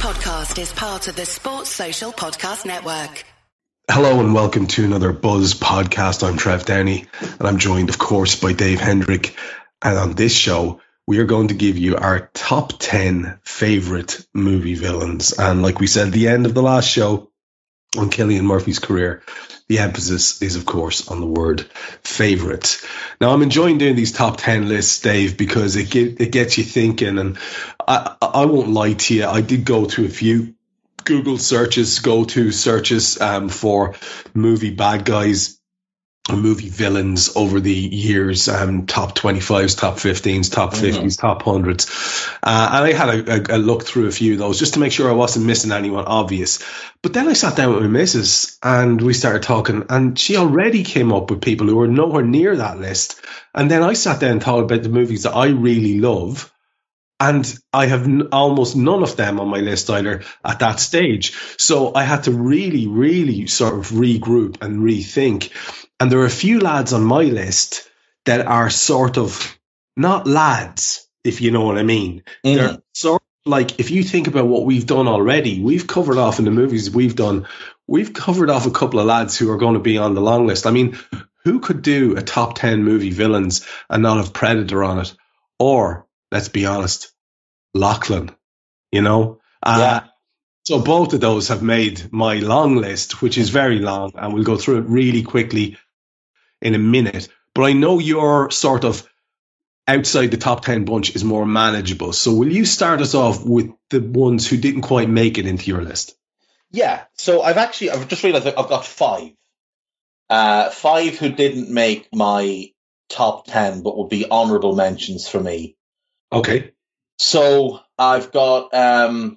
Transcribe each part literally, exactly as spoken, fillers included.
podcast is part of the Sports Social Podcast Network. Hello and welcome to another Buzz podcast. I'm Trev Downey and I'm joined, of course, by Dave Hendrick. And on this show, we are going to give you our top ten favourite movie villains. And like we said at the end of the last show on Cillian Murphy's career, the emphasis is, of course, on the word favourite. Now, I'm enjoying doing these top ten lists, Dave, because it get, it gets you thinking. And I, I won't lie to you, I did go to a few Google searches, go-to searches um, for movie bad guys or movie villains over the years, um, top twenty-fives, top fifteens, top fifties, mm-hmm. top hundreds. Uh, and I had a, a, a look through a few of those just to make sure I wasn't missing anyone obvious. But then I sat down with my missus and we started talking, and she already came up with people who were nowhere near that list. And then I sat down and thought about the movies that I really love. And I have n- almost none of them on my list either at that stage. So I had to really, really sort of regroup and rethink. And there are a few lads on my list that are sort of not lads, if you know what I mean. Mm. They're sort of like, if you think about what we've done already, we've covered off in the movies we've done, we've covered off a couple of lads who are going to be on the long list. I mean, who could do a top ten movie villains and not have Predator on it? Or, let's be honest, Lachlan, you know? Uh, yeah. So both of those have made my long list, which is very long, and we'll go through it really quickly in a minute. But I know your sort of outside the top ten bunch is more manageable. So will you start us off with the ones who didn't quite make it into your list? Yeah. So I've actually, I've just realized I've got five. Uh, five who didn't make my top ten, but would be honorable mentions for me. Okay. So I've got um,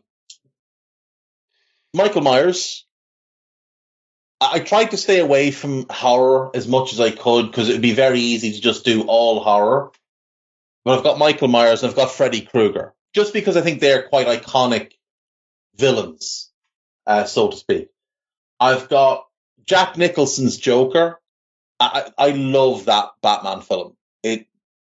Michael Myers. I-, I tried to stay away from horror as much as I could because it would be very easy to just do all horror. But I've got Michael Myers and I've got Freddy Krueger, just because I think they're quite iconic villains, uh, so to speak. I've got Jack Nicholson's Joker. I, I love that Batman film. It,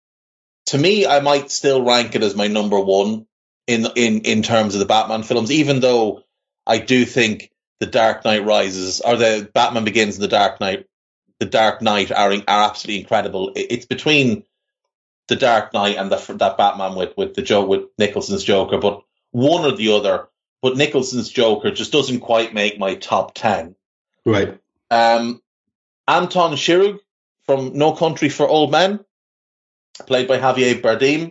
to me, I might still rank it as my number one in, in, in terms of the Batman films, even though I do think The Dark Knight Rises, or the Batman Begins and The Dark Knight, The Dark Knight are, are absolutely incredible. It, it's between The Dark Knight and the, that Batman with, with the Joe, with Nicholson's Joker, but one or the other. But Nicholson's Joker just doesn't quite make my top ten. Right. Um, Anton Chigurh from No Country for Old Men, played by Javier Bardem.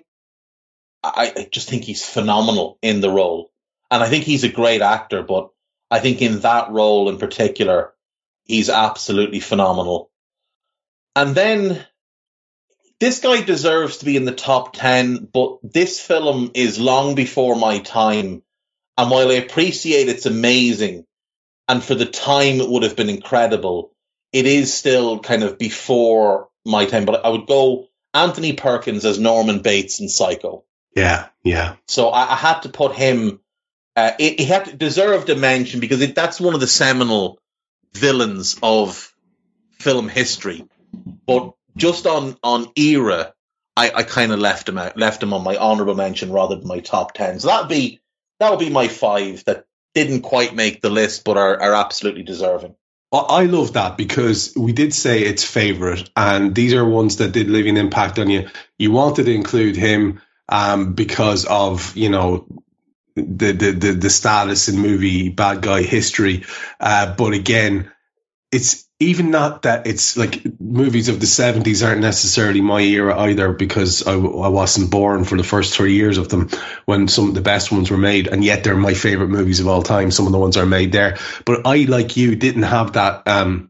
I, I just think he's phenomenal in the role. And I think he's a great actor, but I think in that role in particular, he's absolutely phenomenal. And then this guy deserves to be in the top ten, but this film is long before my time. And while I appreciate it's amazing, and for the time it would have been incredible, it is still kind of before my time. But I would go Anthony Perkins as Norman Bates in Psycho. Yeah, yeah. So I, I had to put him. Uh, he had to deserve the mention because it, that's one of the seminal villains of film history. But just on on era, I, I kind of left him out, left him on my honorable mention rather than my top ten. So that'd be that would be my five that didn't quite make the list, but are, are absolutely deserving. I love that because we did say it's favourite, and these are ones that did leave an impact on you. You wanted to include him um, because of, you know, the, the, the, the status in movie bad guy history. Uh, but again, it's even not that it's like movies of the seventies aren't necessarily my era either, because I, I wasn't born for the first three years of them when some of the best ones were made. And yet they're my favorite movies of all time. Some of the ones are made there. But I, like you, didn't have that um,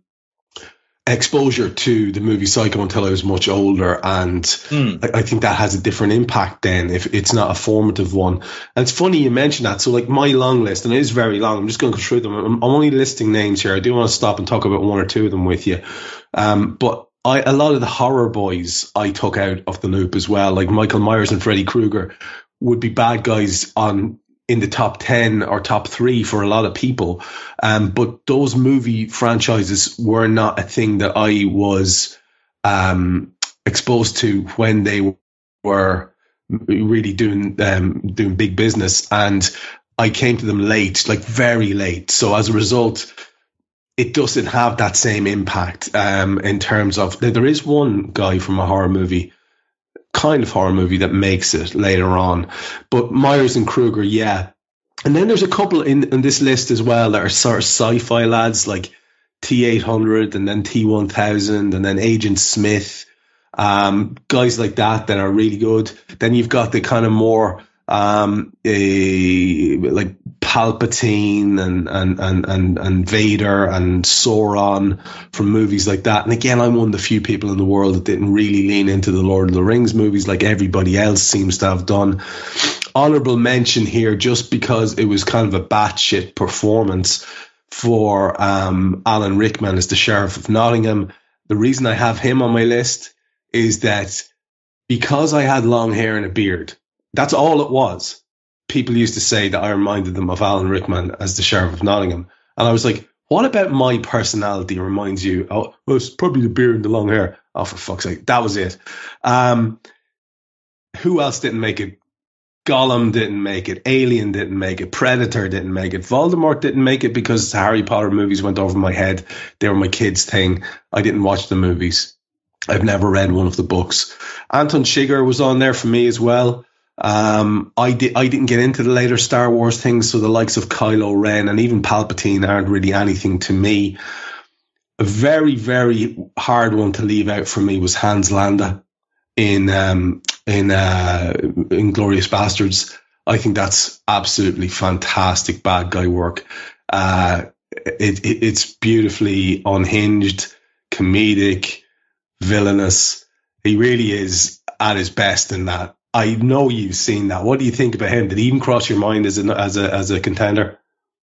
exposure to the movie Psycho until I was much older. And mm. I, I think that has a different impact then if it's not a formative one. And it's funny you mentioned that. So like my long list, and it is very long, I'm just going to go through them. I'm, I'm only listing names here. I do want to stop and talk about one or two of them with you. Um, but I, a lot of the horror boys I took out of the loop as well, like Michael Myers and Freddy Krueger would be bad guys on in the top ten or top three for a lot of people. Um, but those movie franchises were not a thing that I was um, exposed to when they were really doing um, doing big business. And I came to them late, like very late. So as a result, it doesn't have that same impact um, in terms of, there is one guy from a horror movie, kind of horror movie, that makes it later on. But Myers and Krueger, yeah. And then there's a couple in, in this list as well that are sort of sci-fi lads, like T eight hundred and then T one thousand and then Agent Smith, um, guys like that that are really good. Then you've got the kind of more um, a, like Palpatine and, and, and, and, and Vader and Sauron from movies like that. And again, I'm one of the few people in the world that didn't really lean into the Lord of the Rings movies like everybody else seems to have done. Honorable mention here, just because it was kind of a batshit performance for um, Alan Rickman as the Sheriff of Nottingham. The reason I have him on my list is that because I had long hair and a beard, that's all it was. People used to say that I reminded them of Alan Rickman as the Sheriff of Nottingham. And I was like, what about my personality reminds you? Oh, well, it's probably the beard and the long hair. Oh, for fuck's sake. That was it. Um, who else didn't make it? Gollum didn't make it. Alien didn't make it. Predator didn't make it. Voldemort didn't make it because the Harry Potter movies went over my head. They were my kids' thing. I didn't watch the movies. I've never read one of the books. Anton Chigurh was on there for me as well. Um, I did. I didn't get into the later Star Wars things, so the likes of Kylo Ren and even Palpatine aren't really anything to me. A very, very hard one to leave out for me was Hans Landa in um, in uh, Inglourious Bastards. I think that's absolutely fantastic bad guy work. Uh, it, it it's beautifully unhinged, comedic, villainous. He really is at his best in that. I know you've seen that. What do you think about him? Did he even cross your mind as a as a as a contender?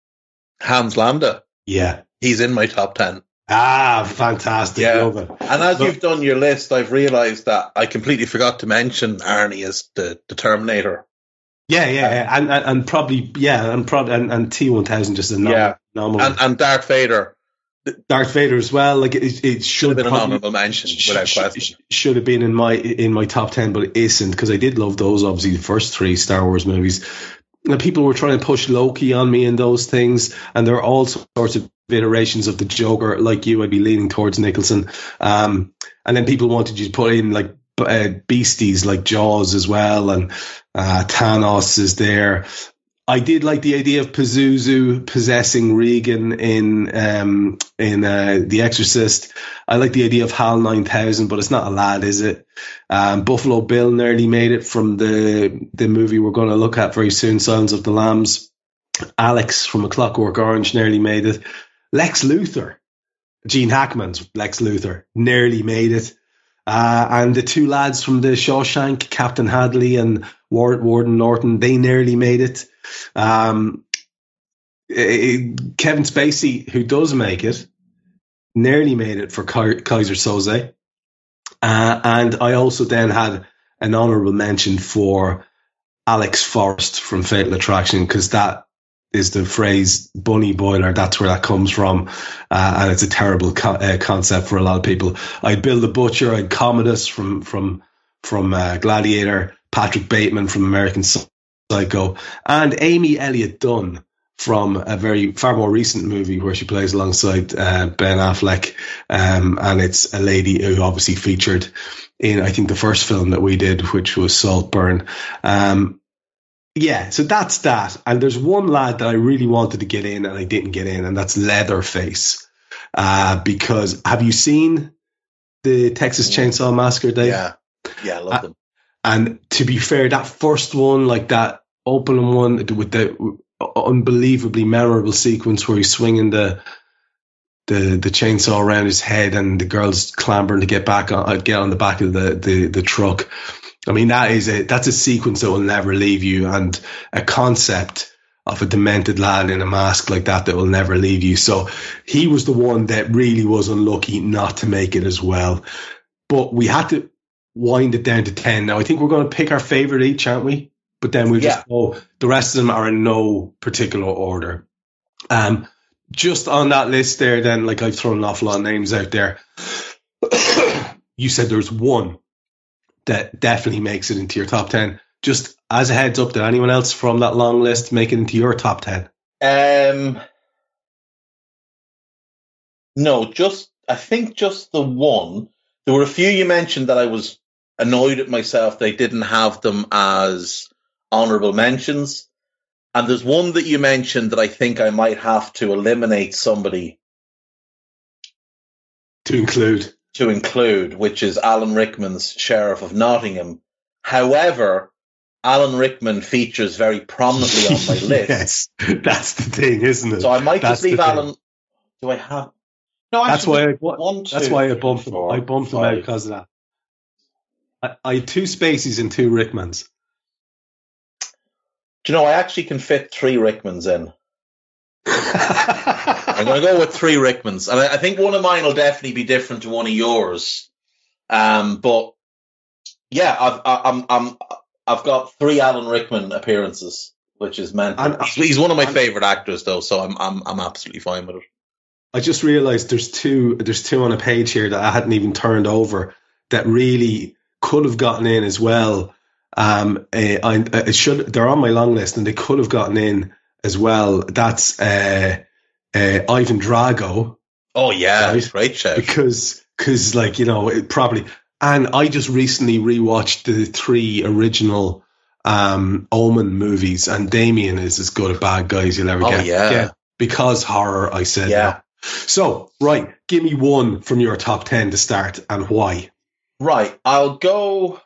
Hans Landa. Yeah, he's in my top ten. Ah, fantastic! Yeah, love it. And as Look, you've done your list, I've realised that I completely forgot to mention Arnie as the, the Terminator. Yeah, yeah, yeah. And, and and probably yeah, and probably and, and T one thousand just a normal, yeah, normal. And, and Darth Vader. Darth Vader as well. Like it, it should have been probably, an honourable mention without sh- question. Sh- should have been in my in my top ten, but it isn't because I did love those. Obviously, the first three Star Wars movies. And people were trying to push Loki on me and those things, and there are all sorts of iterations of the Joker. Like you, I'd be leaning towards Nicholson. Um, and then people wanted you to put in like uh, beasties like Jaws as well, and uh, Thanos is there. I did like the idea of Pazuzu possessing Regan in um, in uh, The Exorcist. I like the idea of HAL nine thousand, but it's not a lad, is it? Um, Buffalo Bill nearly made it from the the movie we're going to look at very soon, Silence of the Lambs. Alex from A Clockwork Orange nearly made it. Lex Luthor, Gene Hackman's Lex Luthor, nearly made it. Uh, and the two lads from The Shawshank, Captain Hadley and Ward, Warden Norton, they nearly made it. Um, it, Kevin Spacey, who does make it, nearly made it for Kaiser Soze. Uh, and I also then had an honourable mention for Alex Forrest from Fatal Attraction, because that is the phrase bunny boiler. That's where that comes from. Uh, and it's a terrible co- uh, concept for a lot of people. I'd Bill the Butcher, I'd Commodus from, from, from uh, Gladiator, Patrick Bateman from American Psycho, and Amy Elliott Dunn from a very far more recent movie where she plays alongside uh, Ben Affleck. Um, and it's a lady who obviously featured in, I think, the first film that we did, which was Saltburn. Um, yeah, so that's that. And there's one lad that I really wanted to get in and I didn't get in, and that's Leatherface. Uh, because have you seen the Texas Chainsaw Massacre, Dave? Yeah, yeah, I love uh, them. And to be fair, that first one, like that opening one with the unbelievably memorable sequence where he's swinging the the the chainsaw around his head and the girl's clambering to get back on, get on the back of the, the, the truck. I mean, that is a that's a sequence that will never leave you, and a concept of a demented lad in a mask like that that will never leave you. So he was the one that really was unlucky not to make it as well. But we had to wind it down to ten. Now, I think we're going to pick our favorite each, aren't we? But then we'll just yeah. go, the rest of them are in no particular order. Um, just on that list there, then, like I've thrown an awful lot of names out there. You said there's one that definitely makes it into your top ten. Just as a heads up, did anyone else from that long list make it into your top ten? Um, no, just I think just the one. There were a few you mentioned that I was annoyed at myself they didn't have them as honourable mentions. And there's one that you mentioned that I think I might have to eliminate somebody to include. To include, which is Alan Rickman's Sheriff of Nottingham. However, Alan Rickman features very prominently on my list. Yes, that's the thing, isn't it? So I might that's just leave Alan. Do I have? No, actually, that's why. I, one, two, that's why I bumped him. four, I bumped him five. out because of that. I, I had two Spaceys and two Rickmans. Do you know, I actually can fit three Rickmans in. I'm going to go with three Rickmans. And I, I think one of mine will definitely be different to one of yours. Um, but, yeah, I've, I, I'm, I'm, I've got three Alan Rickman appearances, which is mental. And, he's, he's one of my favourite actors, though, so I'm, I'm, I'm absolutely fine with it. I just realised there's two, there's two on a page here that I hadn't even turned over that really could have gotten in as well. Um, uh, I, I should. They're on my long list, and they could have gotten in as well. That's uh, uh, Ivan Drago. Oh yeah, right? Great show. Because, because, like you know, it probably. And I just recently rewatched the three original um, Omen movies, and Damien is as good a bad guy as you'll ever oh, get. Yeah. yeah, because horror. I said. Yeah. No. So right, give me one from your top ten to start, and why? Right, I'll go.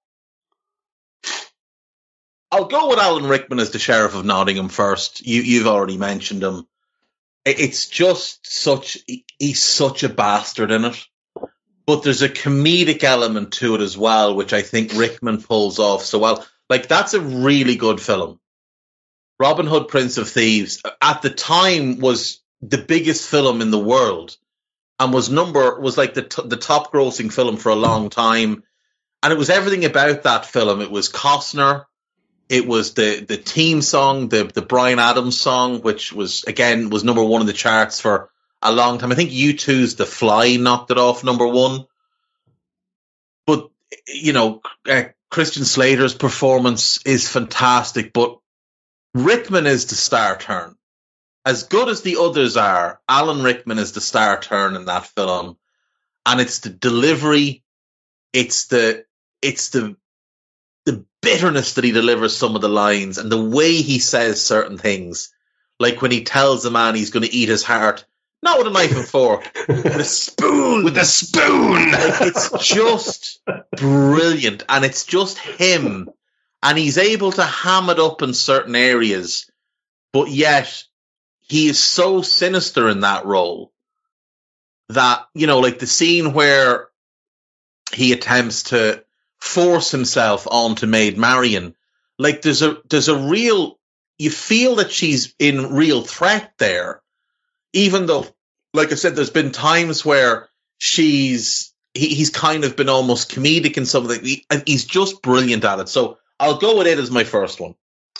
I'll go with Alan Rickman as the Sheriff of Nottingham first. You, you've already mentioned him. It's just such, he's such a bastard in it. But there's a comedic element to it as well, which I think Rickman pulls off so well. Like, that's a really good film. Robin Hood, Prince of Thieves, at the time was the biggest film in the world and was number, was like the, t- the top grossing film for a long time. And it was everything about that film. It was Costner. It was the, the theme song, the, the Bryan Adams song, which was, again, was number one in the charts for a long time. I think U two's The Fly knocked it off number one. But, you know, uh, Christian Slater's performance is fantastic, but Rickman is the star turn. As good as the others are, Alan Rickman is the star turn in that film. And it's the delivery, it's the, it's the, the bitterness that he delivers some of the lines and the way he says certain things. Like when he tells the man he's going to eat his heart, not with a knife and fork, with a spoon. With a spoon. Like, it's just brilliant. And it's just him. And he's able to ham it up in certain areas. But yet, he is so sinister in that role that, you know, like the scene where he attempts to force himself onto Maid Marian, like there's a there's a real, you feel that she's in real threat there, even though, like I said, there's been times where she's he, he's kind of been almost comedic in something. He, he's just brilliant at it. So I'll go with it as my first one.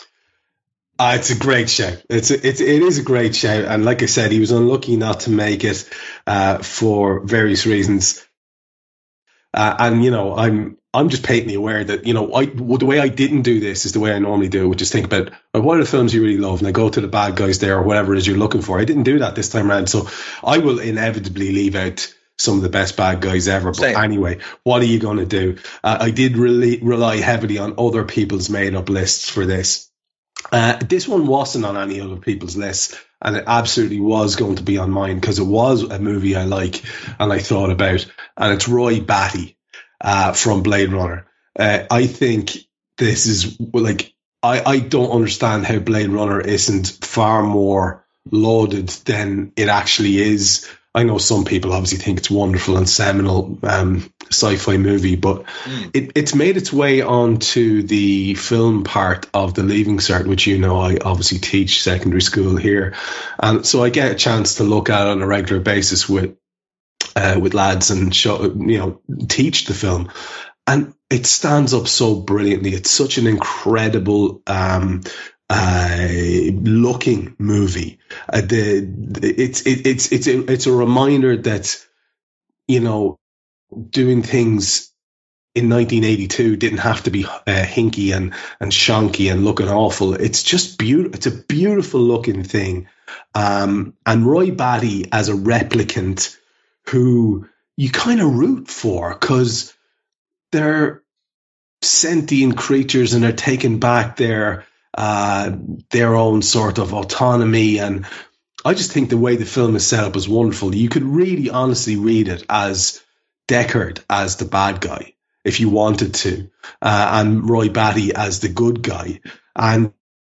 Uh, it's a great shout. It's a, it's it is a great shout, and like I said, he was unlucky not to make it uh, for various reasons. Uh, and you know, I'm I'm just patently aware that you know I well, the way I didn't do this is the way I normally do, which is think about well, what are the films you really love, and I go to the bad guys there or whatever it is you're looking for. I didn't do that this time around, so I will inevitably leave out some of the best bad guys ever. But Same. Anyway, what are you going to do? Uh, I did really rely heavily on other people's made up lists for this. Uh, this one wasn't on any other people's lists, and it absolutely was going to be on mine because it was a movie I like and I thought about, and it's Roy Batty uh, from Blade Runner. Uh, I think this is like I, I don't understand how Blade Runner isn't far more lauded than it actually is. I know some people obviously think it's wonderful and seminal um, sci-fi movie, but mm. it, it's made its way onto the film part of the Leaving Cert, which you know I obviously teach secondary school here, and so I get a chance to look at it on a regular basis with uh, with lads and show, you know, teach the film, and it stands up so brilliantly. It's such an incredible. Um, Uh, looking movie. Uh, the, the it's it, it's it's a, it's a reminder that you know doing things in nineteen eighty-two didn't have to be uh, hinky and, and shonky and looking awful. It's just beautiful. It's a beautiful looking thing. Um, and Roy Batty as a replicant who you kind of root for because they're sentient creatures and they're taking back their uh, their own sort of autonomy. And I just think the way the film is set up is wonderful. You could really honestly read it as Deckard as the bad guy if you wanted to, uh, and Roy Batty as the good guy. And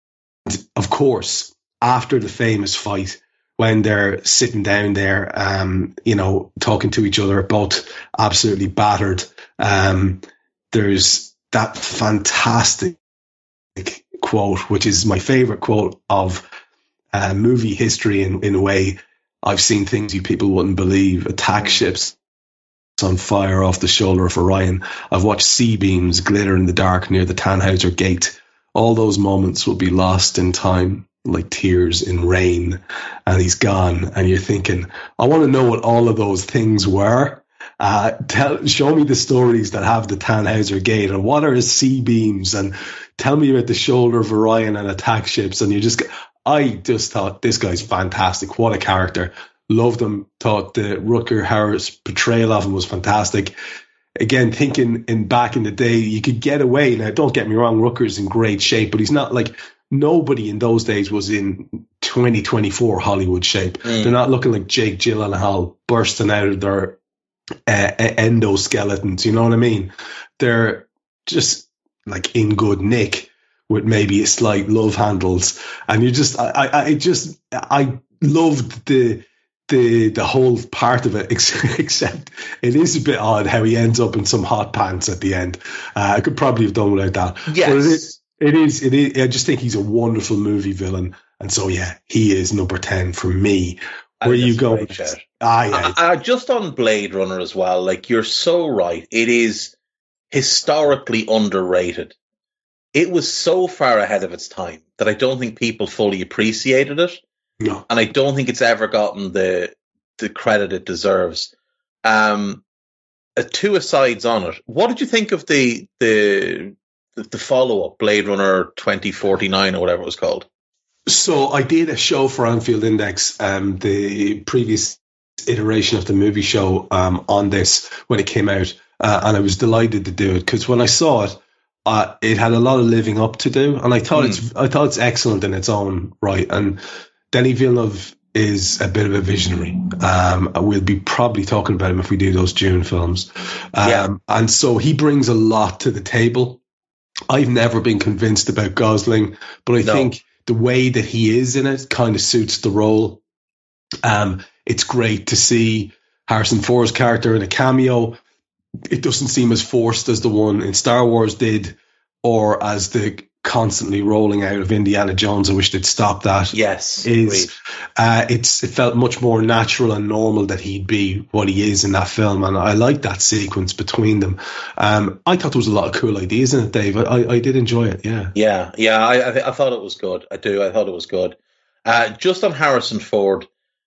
of course, after the famous fight, when they're sitting down there, um, you know, talking to each other, both absolutely battered, um, there's that fantastic quote, which is my favorite quote of uh, movie history in, in a way. I've seen things you people wouldn't believe. Attack ships on fire off the shoulder of Orion. I've watched C-beams glitter in the dark near the Tannhauser Gate. All those moments will be lost in time like tears in rain. And he's gone. And you're thinking, I want to know what all of those things were. Uh, tell, show me the stories that have the Tannhauser Gate and what are C-beams, and tell me about the shoulder of Orion and attack ships. And you just, I just thought this guy's fantastic. What a character. Loved him. Thought the Rutger Hauer's portrayal of him was fantastic. Again, thinking in back in the day, you could get away. Now, don't get me wrong, Rutger's in great shape, but he's not like, nobody in those days was in twenty twenty-four Hollywood shape. Mm. They're not looking like Jake Gyllenhaal bursting out of their uh, endoskeletons. You know what I mean? They're just like in good nick with maybe a slight love handles. And you just, I, I, I just, I loved the, the the whole part of it, except it is a bit odd how he ends up in some hot pants at the end. Uh, I could probably have done without that. Yes. But it is, it is, it is, I just think he's a wonderful movie villain. And so, yeah, he is number ten for me. Where you go? Ah, yeah. Uh, just on Blade Runner as well, like, you're so right. It is historically underrated. It was so far ahead of its time that I don't think people fully appreciated it. No. And I don't think it's ever gotten the the credit it deserves. Um, uh, two asides on it. What did you think of the the the, the follow up, Blade Runner twenty forty-nine or whatever it was called? So I did a show for Anfield Index, um, the previous iteration of the movie show, um, on this when it came out, uh, and I was delighted to do it because when I saw it, uh, it had a lot of living up to do, and I thought mm. it's I thought it's excellent in its own right. And Denis Villeneuve is a bit of a visionary. Um, we'll be probably talking about him if we do those Dune films. Um, yeah. And so he brings a lot to the table. I've never been convinced about Gosling, but I no. think the way that he is in it kind of suits the role. Um, it's great to see Harrison Ford's character in a cameo. It doesn't seem as forced as the one in Star Wars did, or as the constantly rolling out of Indiana Jones. I wish they'd stop that. Yes, is uh, it's it felt much more natural and normal that he'd be what he is in that film, and I like that sequence between them. Um, I thought there was a lot of cool ideas in it, Dave. I, I did enjoy it. Yeah, yeah, yeah. I I, th- I thought it was good. I do. I thought it was good. Uh, just on Harrison Ford,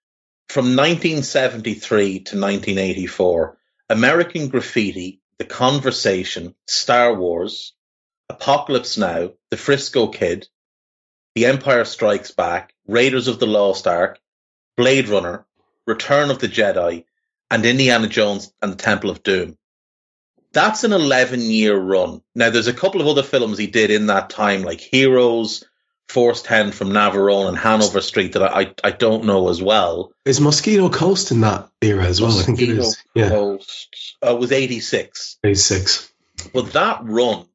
from nineteen seventy-three to nineteen eighty-four, American Graffiti, The Conversation, Star Wars, Apocalypse Now, The Frisco Kid, The Empire Strikes Back, Raiders of the Lost Ark, Blade Runner, Return of the Jedi, and Indiana Jones and the Temple of Doom. That's an eleven-year run. Now, there's a couple of other films he did in that time, like Heroes, Force ten from Navarone, and Hanover Street that I, I, I don't know as well. Is Mosquito Coast in that era as well? Mosquito I think it is. Yeah. Coast uh, was eighty-six. eighty-six. But that run,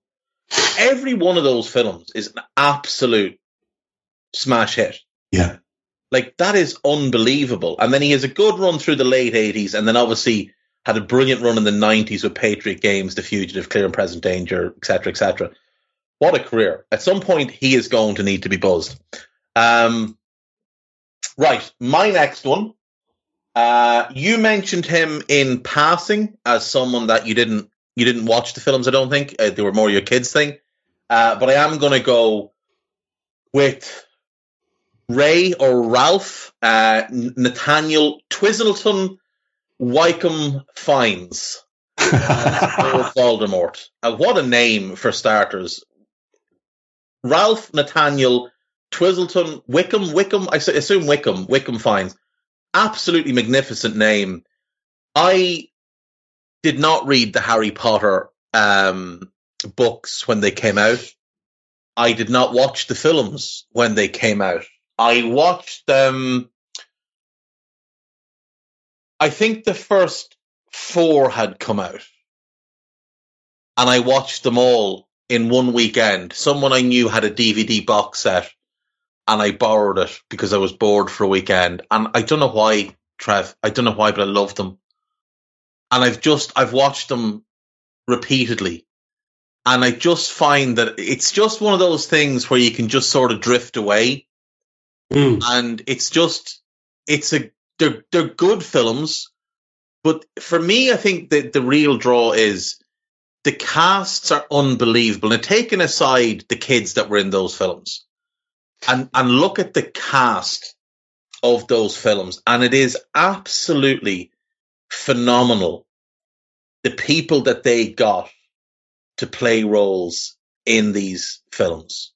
every one of those films is an absolute smash hit. Yeah. Like, that is unbelievable. And then he has a good run through the late eighties, and then obviously had a brilliant run in the nineties with Patriot Games, The Fugitive, Clear and Present Danger, et cetera, et cetera. What a career. At some point, he is going to need to be buzzed. Um, right, my next one. Uh, you mentioned him in passing as someone that you didn't You didn't watch the films, I don't think. Uh, they were more your kids' thing. Uh, but I am going to go with Ray or Ralph, uh, Nathaniel Twizzleton Wycombe Fiennes. Lord Voldemort. Uh, what a name for starters. Ralph Nathaniel Twizzleton Wickham. Wickham, I assume Wickham. Wickham Fiennes. Absolutely magnificent name. I did not read the Harry Potter um, books when they came out. I did not watch the films when they came out. I watched them. I think the first four had come out. And I watched them all in one weekend. Someone I knew had a D V D box set, and I borrowed it because I was bored for a weekend. And I don't know why, Trev. I don't know why, but I love them. And I've just, I've watched them repeatedly. And I just find that it's just one of those things where you can just sort of drift away. Mm. And it's just, it's a, they're, they're good films. But for me, I think that the real draw is the casts are unbelievable. And taking aside the kids that were in those films, and, and look at the cast of those films, and it is absolutely phenomenal. The people that they got to play roles in these films.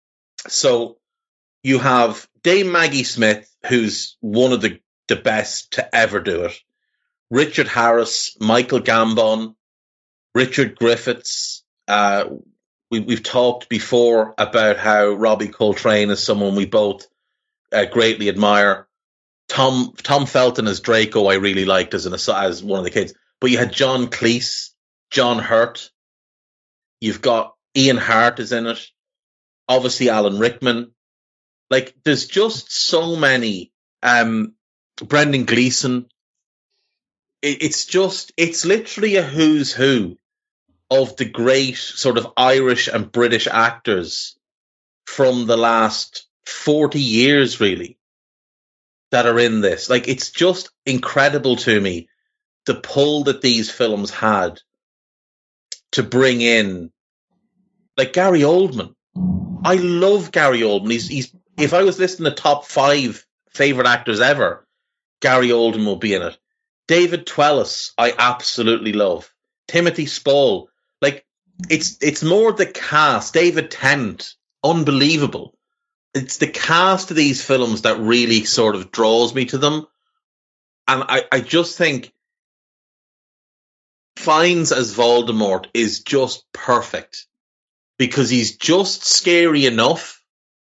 So you have Dame Maggie Smith, who's one of the, the best to ever do it. Richard Harris, Michael Gambon, Richard Griffiths. Uh, we, we've talked before about how Robbie Coltrane is someone we both uh, greatly admire. Tom Tom Felton as Draco, I really liked as an as one of the kids. But you had John Cleese, John Hurt. You've got Ian Hart is in it. Obviously, Alan Rickman. Like, there's just so many. Um, Brendan Gleeson. It, it's just, it's literally a who's who of the great sort of Irish and British actors from the last forty years, really, that are in this. Like, it's just incredible to me the pull that these films had to bring in, like, Gary Oldman. I love Gary Oldman. He's, he's, if I was listing the top five favorite actors ever, Gary Oldman will be in it. David Twellis, I absolutely love. Timothy Spall. Like, it's, it's more the cast. David Tennant, unbelievable. It's the cast of these films that really sort of draws me to them. And I, I just think Fiennes as Voldemort is just perfect because he's just scary enough,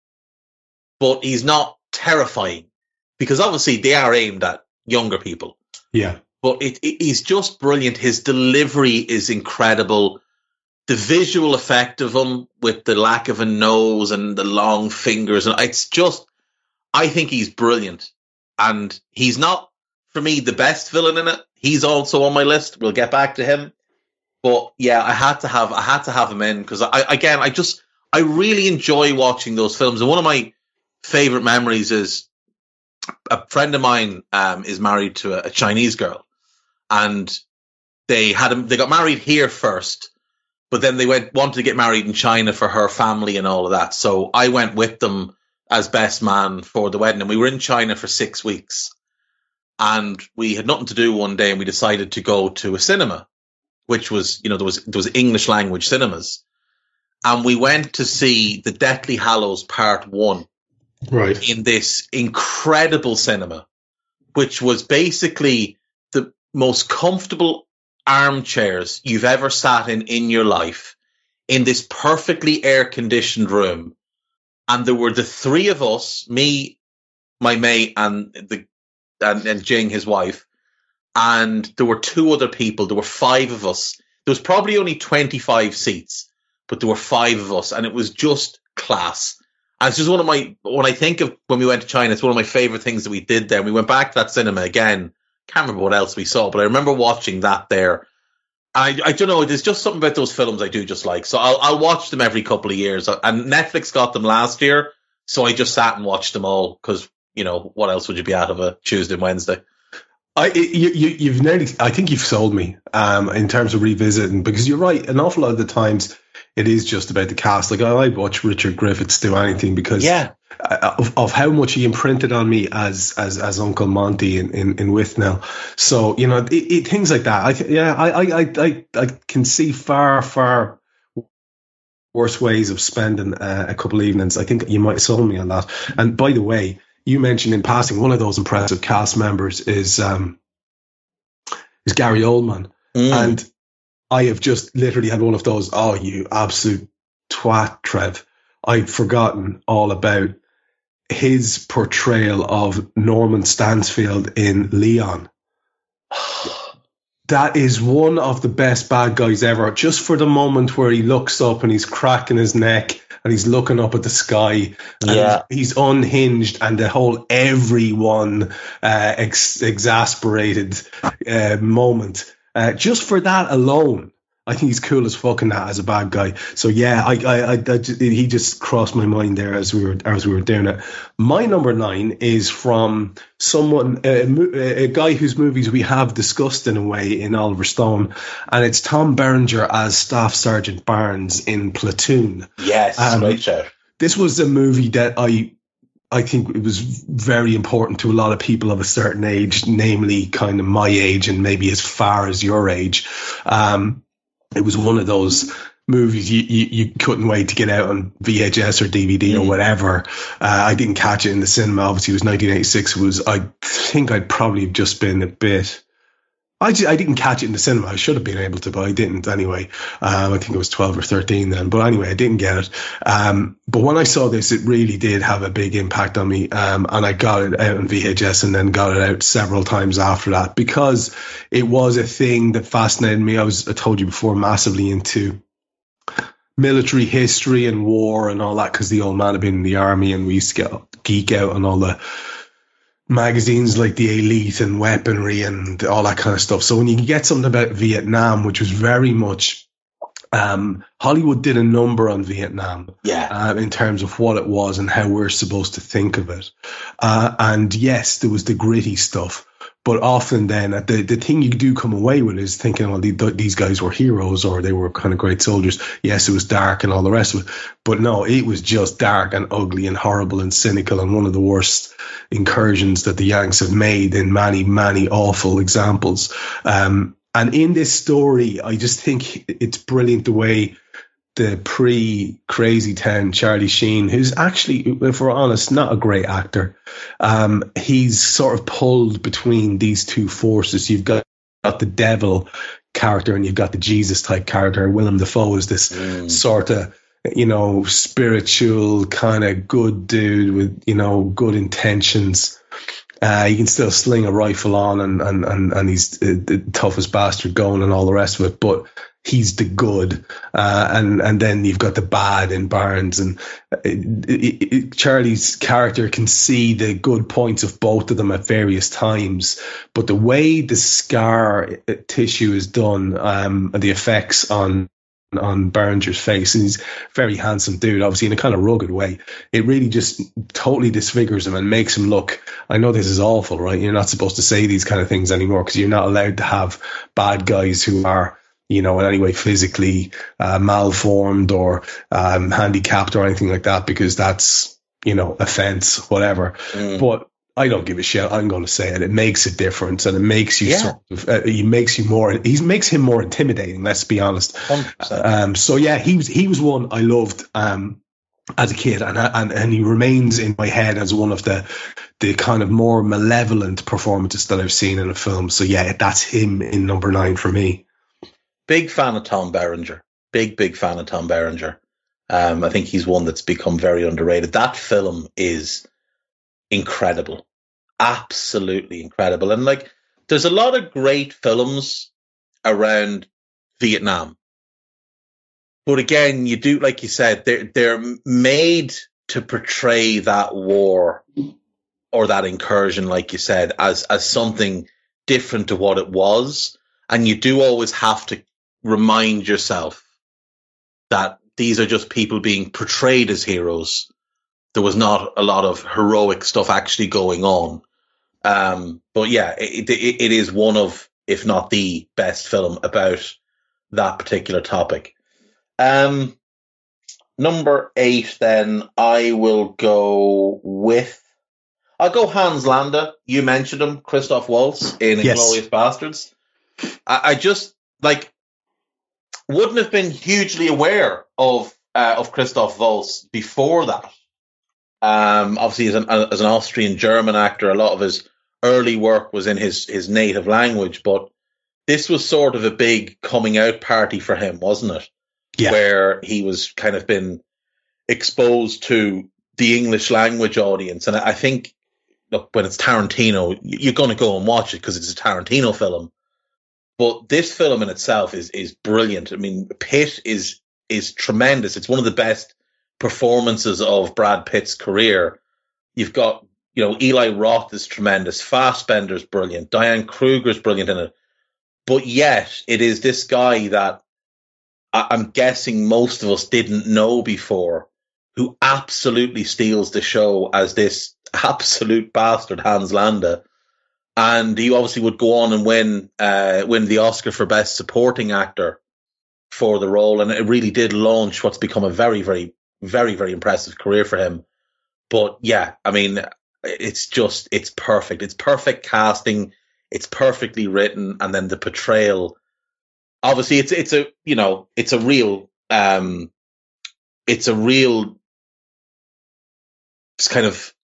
but he's not terrifying because obviously they are aimed at younger people. Yeah. But it, it, he's just brilliant. His delivery is incredible. The visual effect of him with the lack of a nose and the long fingers, and it's just, I think he's brilliant. And he's not, for me, the best villain in it. He's also on my list. We'll get back to him. But yeah, I had to have, I had to have him in because I, again, I just, I really enjoy watching those films. And one of my favorite memories is a friend of mine um, is married to a, a Chinese girl, and they had him, they got married here first, but then they went wanted to get married in China for her family and all of that. So I went with them as best man for the wedding, and we were in China for six weeks. And we had nothing to do one day, and we decided to go to a cinema, which was, you know, there was there was English language cinemas, and we went to see The Deathly Hallows Part One, right, in this incredible cinema, which was basically the most comfortable armchairs you've ever sat in in your life, in this perfectly air-conditioned room. And there were the three of us, me, my mate, and the and, and Jing, his wife, and there were two other people. There were five of us. There was probably only twenty-five seats, but there were five of us, and it was just class. And it's just one of my, when I think of when we went to China, it's one of my favorite things that we did there. And we went back to that cinema again. Can't remember what else we saw, but I remember watching that there. I, I don't know, there's just something about those films I do just like. So I'll, I'll watch them every couple of years. And Netflix got them last year, so I just sat and watched them all because, you know, what else would you be out of a Tuesday and Wednesday? I you, you you've nearly, I think you've sold me um in terms of revisiting, because you're right, an awful lot of the times it is just about the cast. Like, I I'd watch Richard Griffiths do anything because Yeah. of, of how much he imprinted on me as as as Uncle Monty in in, in Withnail. So you know, it, it, things like that. I th- yeah, I I I I I can see far far worse ways of spending uh, a couple of evenings. I think you might have sold me on that. And by the way, you mentioned in passing one of those impressive cast members is um is Gary Oldman, Mm. and I have just literally had one of those. Oh, you absolute twat, Trev! I'd forgotten all about his portrayal of Norman Stansfield in Leon. That is one of the best bad guys ever. Just for the moment where he looks up and he's cracking his neck and he's looking up at the sky, and Yeah. he's, he's unhinged, and the whole everyone uh, ex- exasperated uh, moment. Uh, just for that alone, I think he's cool as fuck in that as a bad guy. So yeah, I, I, I, I just, he just crossed my mind there as we were as we were doing it. My number nine is from someone, a, a guy whose movies we have discussed in a way in Oliver Stone, and it's Tom Berenger as Staff Sergeant Barnes in Platoon. Yes, Um, great show. This was a movie that I. I think it was very important to a lot of people of a certain age, namely kind of my age and maybe as far as your age. Um, it was one of those movies you, you, you couldn't wait to get out on V H S or D V D Mm. or whatever. Uh, I didn't catch it in the cinema. Obviously, it was nineteen eighty-six. It was, I think I'd probably have just been a bit... I, just, I didn't catch it in the cinema. I should have been able to, but I didn't anyway. Um, I think it was twelve or thirteen then. But anyway, I didn't get it. Um, but when I saw this, it really did have a big impact on me. Um, and I got it out on V H S and then got it out several times after that because it was a thing that fascinated me. I was, I told you before, massively into military history and war and all that because the old man had been in the army, and we used to get, geek out on all the magazines like The Elite and Weaponry and all that kind of stuff. So when you get something about Vietnam, which was very much, um, Hollywood did a number on Vietnam Yeah. uh, in terms of what it was and how we're supposed to think of it. Uh, and yes, there was the gritty stuff. But often then, the, the thing you do come away with is thinking, well, the, these guys were heroes or they were kind of great soldiers. Yes, it was dark and all the rest of it. But no, it was just dark and ugly and horrible and cynical and one of the worst incursions that the Yanks have made in many, many awful examples. Um, and in this story, I just think it's brilliant the way the pre-Crazy Town Charlie Sheen, who's actually, if we're honest, not a great actor. Um, he's sort of pulled between these two forces. You've got, got the devil character and you've got the Jesus type character. Willem Dafoe is this Mm. sort of, you know, spiritual kind of good dude with, you know, good intentions. Uh, he can still sling a rifle on and, and, and, and he's the toughest bastard going and all the rest of it. But he's the good. Uh, and, and then you've got the bad in Barnes, and it, it, it, Charlie's character can see the good points of both of them at various times. But the way the scar tissue is done, um, and the effects on, on Berenger's face, and he's a very handsome dude, obviously in a kind of rugged way. It really just totally disfigures him and makes him look, I know this is awful, right? You're not supposed to say these kind of things anymore because you're not allowed to have bad guys who are, you know, in any way physically uh, malformed or um, handicapped or anything like that, because that's, you know, offense, whatever. Mm. But I don't give a shit. I'm going to say it. It makes a difference, and it makes you Yeah. sort of, uh, he makes you more, he makes him more intimidating. Let's be honest. one hundred percent. Um, so yeah, he was, he was one I loved, um, as a kid, and, and, and he remains in my head as one of the, the kind of more malevolent performances that I've seen in a film. So yeah, that's him in number nine for me. Big fan of Tom Berenger. Big, big fan of Tom Berenger. Um, I think he's one that's become very underrated. That film is incredible. Absolutely incredible. And like, there's a lot of great films around Vietnam. But again, you do, like you said, they're, they're made to portray that war or that incursion, like you said, as, as something different to what it was. And you do always have to remind yourself that these are just people being portrayed as heroes. There was not a lot of heroic stuff actually going on. Um, but yeah, it, it, it is one of, if not the best film about that particular topic. Um, number eight, then I will go with. I'll go Hans Landa. You mentioned him, Christoph Waltz in Yes. Inglourious Bastards. I, I just like wouldn't have been hugely aware of uh, of Christoph Waltz before that. Um, obviously, as an, as an Austrian German actor, a lot of his early work was in his his native language, but this was sort of a big coming out party for him, wasn't it? Yeah. Where he was kind of been exposed to the English language audience, and I think. Look, when it's Tarantino, you're going to go and watch it because it's a Tarantino film. But this film in itself is is brilliant. I mean, Pitt is is tremendous. It's one of the best performances of Brad Pitt's career. You've got, you know, Eli Roth is tremendous. Fassbender's brilliant. Diane Kruger's brilliant in it. But yet, it is this guy that I- I'm guessing most of us didn't know before, who absolutely steals the show as this absolute bastard, Hans Landa. And he obviously would go on and win uh, win the Oscar for Best Supporting Actor for the role. And it really did launch what's become a very, very, very, very impressive career for him. But yeah, I mean, it's just, it's perfect. It's perfect casting. It's perfectly written. And then the portrayal, obviously it's, it's a, you know, it's a real, um, it's a real, it's kind of,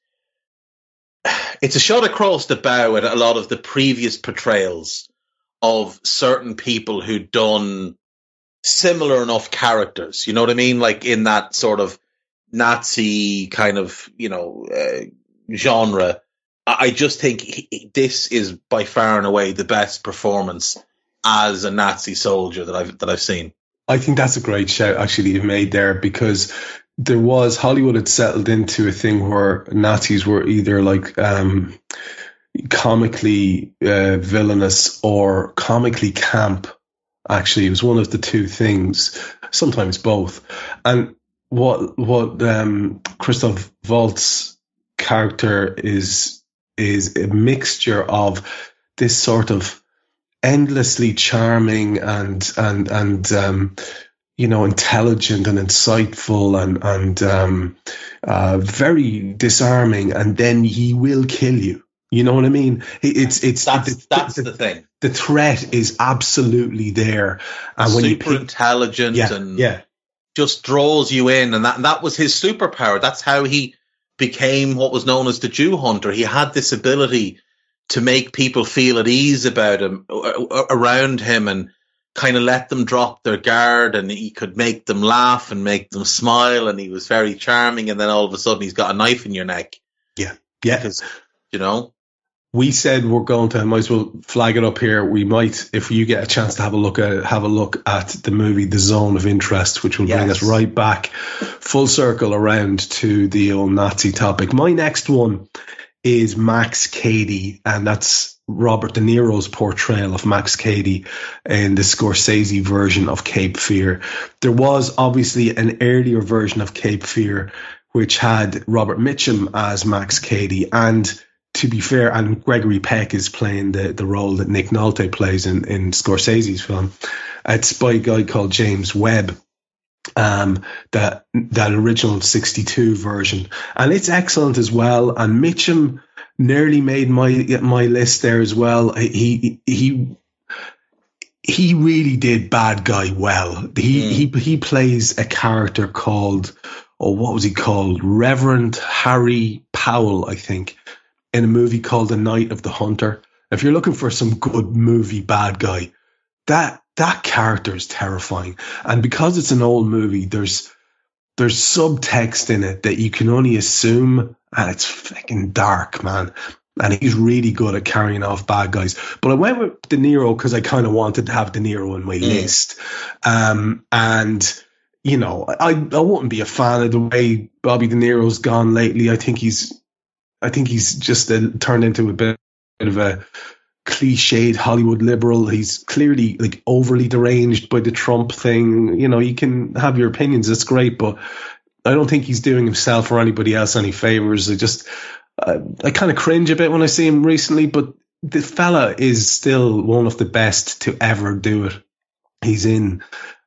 it's a shot across the bow at a lot of the previous portrayals of certain people who'd done similar enough characters. You know what I mean? Like in that sort of Nazi kind of, you know, uh, genre. I just think he, this is by far and away the best performance as a Nazi soldier that I've that I've seen. I think that's a great shout, actually, you've made there, because there was, Hollywood had settled into a thing where Nazis were either like um, comically uh, villainous or comically camp. Actually, it was one of the two things, sometimes both. And what what um, Christoph Waltz's character is is a mixture of this sort of endlessly charming and and and um, you know, intelligent and insightful and and um, uh, very disarming, and then he will kill you. You know what I mean? It's it's that's the, that's the, the thing. The threat is absolutely there, and Super when you pick, intelligent yeah, and yeah. just draws you in, and that and that was his superpower. That's how he became what was known as the Jew Hunter. He had this ability to make people feel at ease about him, around him, and kind of let them drop their guard, and he could make them laugh and make them smile, and he was very charming. And then all of a sudden, he's got a knife in your neck. Yeah, yeah. Because, you know, we said we're going to, I might as well flag it up here. We might, if you get a chance to have a look at have a look at the movie The Zone of Interest, which will bring yes. us right back full circle around to the old Nazi topic. My next one is Max Cady, and that's Robert De Niro's portrayal of Max Cady in the Scorsese version of Cape Fear. There was obviously an earlier version of Cape Fear which had Robert Mitchum as Max Cady, and to be fair, and Gregory Peck is playing the, the role that Nick Nolte plays in, in Scorsese's film. It's by a guy called James Webb. Um, that that original sixty-two version, and it's excellent as well. And Mitchum nearly made my my list there as well. He he he really did bad guy well. He mm. he he plays a character called, oh, what was he called? Reverend Harry Powell, I think, in a movie called The Night of the Hunter. If you're looking for some good movie bad guy, that. That character is terrifying. And because it's an old movie, there's there's subtext in it that you can only assume, and it's fucking dark, man. And he's really good at carrying off bad guys. But I went with De Niro because I kind of wanted to have De Niro on my mm. list. Um, and, you know, I, I wouldn't be a fan of the way Bobby De Niro's gone lately. I think he's I think he's just a, turned into a bit, bit of a cliched Hollywood liberal. He's clearly like overly deranged by the Trump thing. You know, you can have your opinions, it's great, but I don't think he's doing himself or anybody else any favors. I just uh, I kind of cringe a bit when I see him recently, but the fella is still one of the best to ever do it. He's in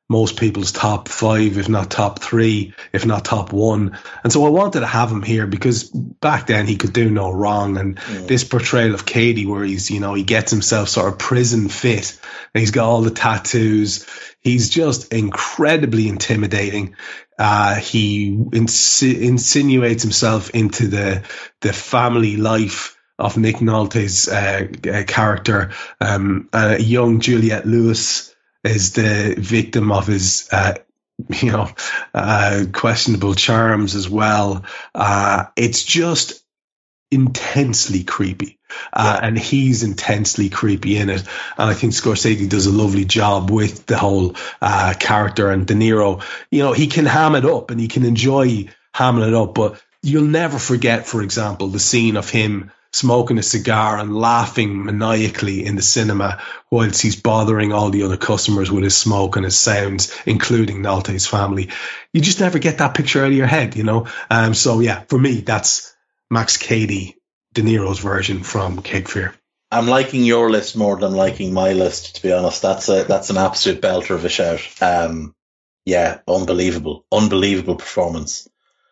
most people's top five, if not top three, if not top one. And so I wanted to have him here because back then he could do no wrong. And mm. this portrayal of Cady, where he's, you know, he gets himself sort of prison fit and he's got all the tattoos. He's just incredibly intimidating. Uh, he insi- insinuates himself into the the family life of Nick Nolte's uh, uh, character. Um, uh, young Juliette Lewis is the victim of his, uh, you know, uh, questionable charms as well. Uh, it's just intensely creepy. Uh, yeah. And he's intensely creepy in it. And I think Scorsese does a lovely job with the whole uh, character. And De Niro, you know, he can ham it up and he can enjoy hamming it up. But you'll never forget, for example, the scene of him smoking a cigar and laughing maniacally in the cinema whilst he's bothering all the other customers with his smoke and his sounds, including Nolte's family. You just never get that picture out of your head, you know? Um, so, yeah, for me, that's Max Cady, De Niro's version from Cape Fear. I'm liking your list more than liking my list, to be honest. That's a that's an absolute belter of a shout. Um, yeah, unbelievable, unbelievable performance.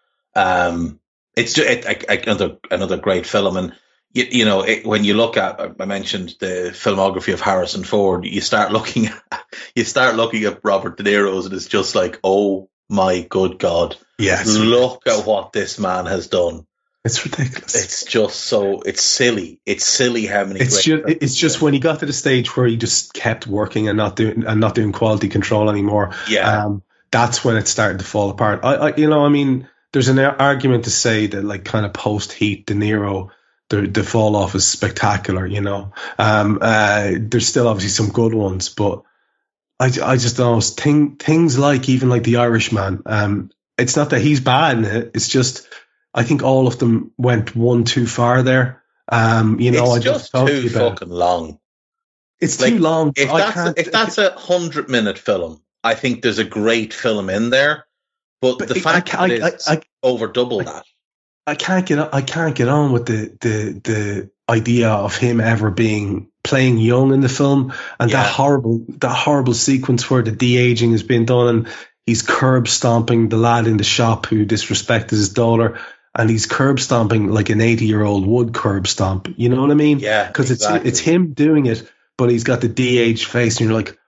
Um, it's just it, it, another another great film, and you, you know it, when you look at, I mentioned the filmography of Harrison Ford. You start looking, at, you start looking at Robert De Niro's, and it's just like, oh my good God, yes, look at what this man has done. It's ridiculous. It's just so, it's silly. It's silly how many. It's just, it's just when he got to the stage where he just kept working and not doing and not doing quality control anymore. Yeah, um, that's when it started to fall apart. I, I, you know, I mean, there's an argument to say that, like, kind of post Heat, De Niro, the the fall off is spectacular. You know, um, uh, there's still obviously some good ones, but I, I just don't know thing, things like even like The Irishman. Um, it's not that he's bad in it. It's just, I think all of them went one too far there. Um, you know, it's I just too fucking long. It's like, too long. If I that's can't, a, if that's a hundred minute film, I think there's a great film in there. But, but the fact I, that I, it's I, I, over double I, that, I can't get. I can't get on with the the the idea of him ever being playing young in the film, and yeah. that horrible that horrible sequence where the de-aging has been done, and he's curb stomping the lad in the shop who disrespected his daughter. And he's curb stomping like an eighty-year-old would curb stomp. You know what I mean? Yeah, because exactly. it's it's him doing it, but he's got the de-aged face, and you're like,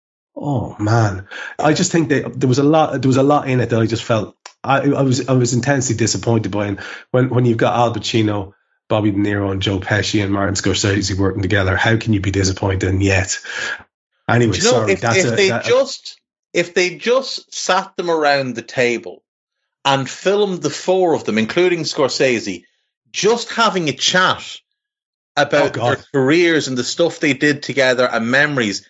oh man. I just think that there was a lot. There was a lot in it that I just felt. I, I was I was intensely disappointed by. And when when you've got Al Pacino, Bobby De Niro, and Joe Pesci and Martin Scorsese working together, how can you be disappointed? And yet, anyway, you know, sorry. If, that's if a, they that, just if they just sat them around the table and filmed the four of them, including Scorsese, just having a chat about oh their careers and the stuff they did together and memories,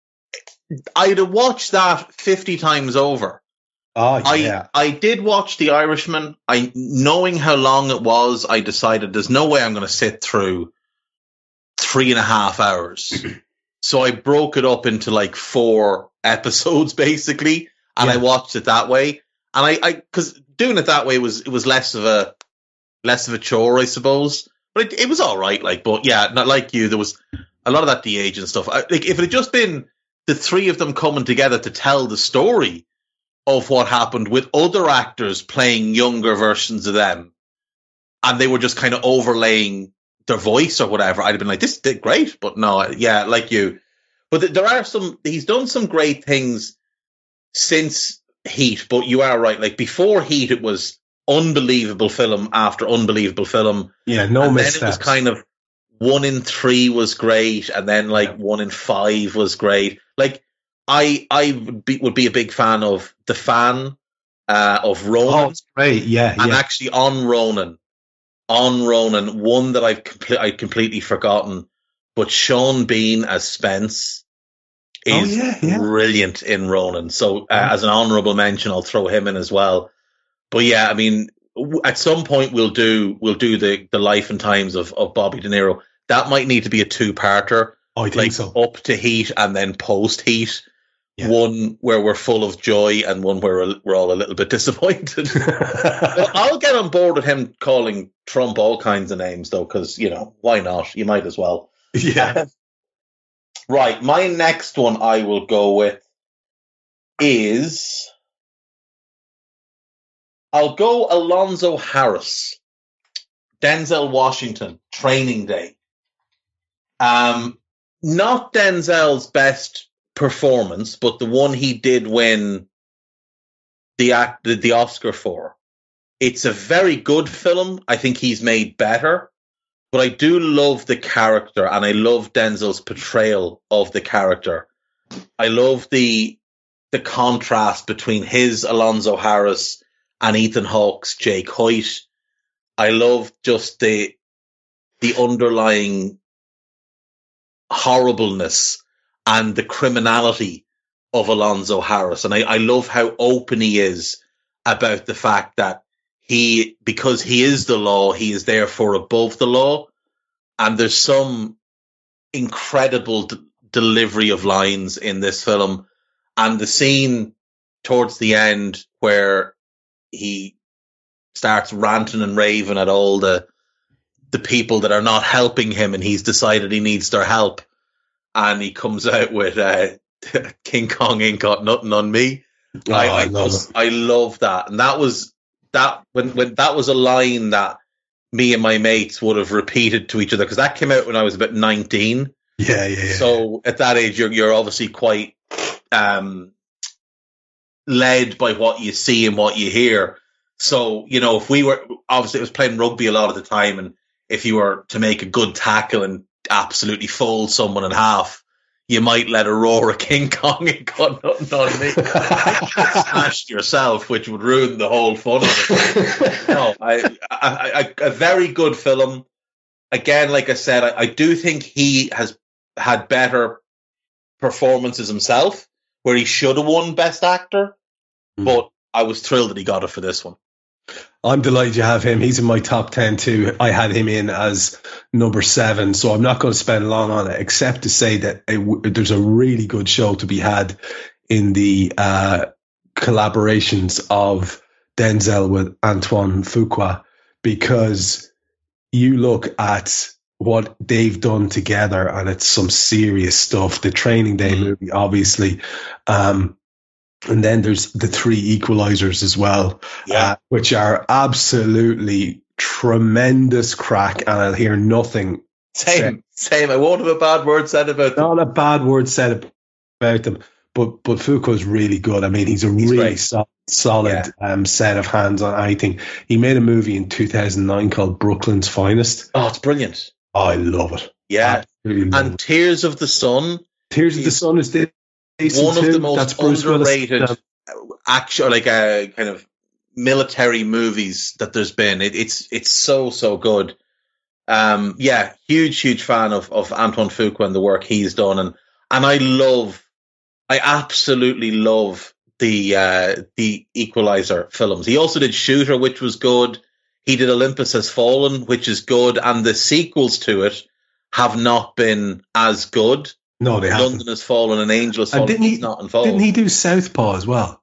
I'd have watched that fifty times over. Oh, yeah. I, I did watch The Irishman. I, knowing how long it was, I decided there's no way I'm going to sit through three and a half hours. So I broke it up into like four episodes, basically, and yeah. I watched it that way. And I, I, because doing it that way was it was less of a less of a chore, I suppose. But it, it was all right. Like, but yeah, not like you. There was a lot of that de-age and stuff. I, like, if it had just been the three of them coming together to tell the story of what happened with other actors playing younger versions of them, and they were just kind of overlaying their voice or whatever, I'd have been like, this did great. But no, yeah, like you. But th- there are some. He's done some great things since Heat, but you are right. Like before Heat, it was unbelievable film after unbelievable film. Yeah, no and missteps. Then it was kind of one in three was great, and then like yeah. one in five was great. Like I, I would be, would be a big fan of The Fan, uh, of Ronan. Oh, it's great, yeah, and yeah. actually on Ronan, on Ronan, one that I've com- I'd completely forgotten, but Sean Bean as Spence is oh, yeah, yeah. brilliant in Ronan. So uh, yeah. as an honourable mention, I'll throw him in as well. But yeah, I mean, w- at some point we'll do we'll do the, the life and times of, of Bobby De Niro. That might need to be a two-parter. Oh, I think like so. Up to Heat and then post Heat. Yeah. One where we're full of joy and one where we're all a little bit disappointed. Well, I'll get on board with him calling Trump all kinds of names, though, because, you know, why not? You might as well. Yeah. Right, my next one I will go with is, I'll go Alonzo Harris, Denzel Washington, Training Day. Um, not Denzel's best performance, but the one he did win the act, the, the Oscar for. It's a very good film. I think he's made better, but I do love the character, and I love Denzel's portrayal of the character. I love the the contrast between his Alonzo Harris and Ethan Hawke's Jake Hoyt. I love just the the underlying horribleness and the criminality of Alonzo Harris. And I, I love how open he is about the fact that he, because he is the law, he is therefore above the law. And there's some incredible d- delivery of lines in this film. And the scene towards the end where he starts ranting and raving at all the the people that are not helping him, and he's decided he needs their help, and he comes out with uh, King Kong ain't got nothing on me. Oh, I, I, I love just, I love that, and that was that when when that was a line that me and my mates would have repeated to each other, because that came out when I was about nineteen. Yeah, yeah, yeah. So at that age, you're you're obviously quite um, led by what you see and what you hear. So, you know, if we were, obviously it was playing rugby a lot of the time, and if you were to make a good tackle and absolutely fold someone in half, you might let a roar of King Kong and got nothing on me. Smashed yourself, which would ruin the whole fun of it. No, I, I, I, a very good film. Again, like I said, I, I do think he has had better performances himself, where he should have won Best Actor, mm. but I was thrilled that he got it for this one. I'm delighted you have him. He's in my top ten too. I had him in as number seven, so I'm not going to spend long on it, except to say that it, there's a really good show to be had in the uh, collaborations of Denzel with Antoine Fuqua, because you look at what they've done together, and it's some serious stuff. The Training Day mm-hmm. movie, obviously. Um, And then there's the Three Equalizers as well, yeah. uh, which are absolutely tremendous crack, and I'll hear nothing. Same, said. same. I won't have a bad word said about them. Not a bad word said about them, but but Fuqua's really good. I mean, he's a he's really solid, solid yeah. um, set of hands on anything. He made a movie in two thousand nine called Brooklyn's Finest. Oh, it's brilliant. Oh, I love it. Yeah, and it. Tears of the Sun. Tears of the Sun is the one of the most That's underrated action, like a uh, kind of military movies that there's been. It, it's it's so so good. Um, yeah, huge huge fan of of Antoine Fuqua and the work he's done, and and I love, I absolutely love the uh, the Equalizer films. He also did Shooter, which was good. He did Olympus Has Fallen, which is good, and the sequels to it have not been as good. No, they haven't. London Has Fallen and Angel Has Fallen. Didn't he, he's not involved. Didn't he do Southpaw as well?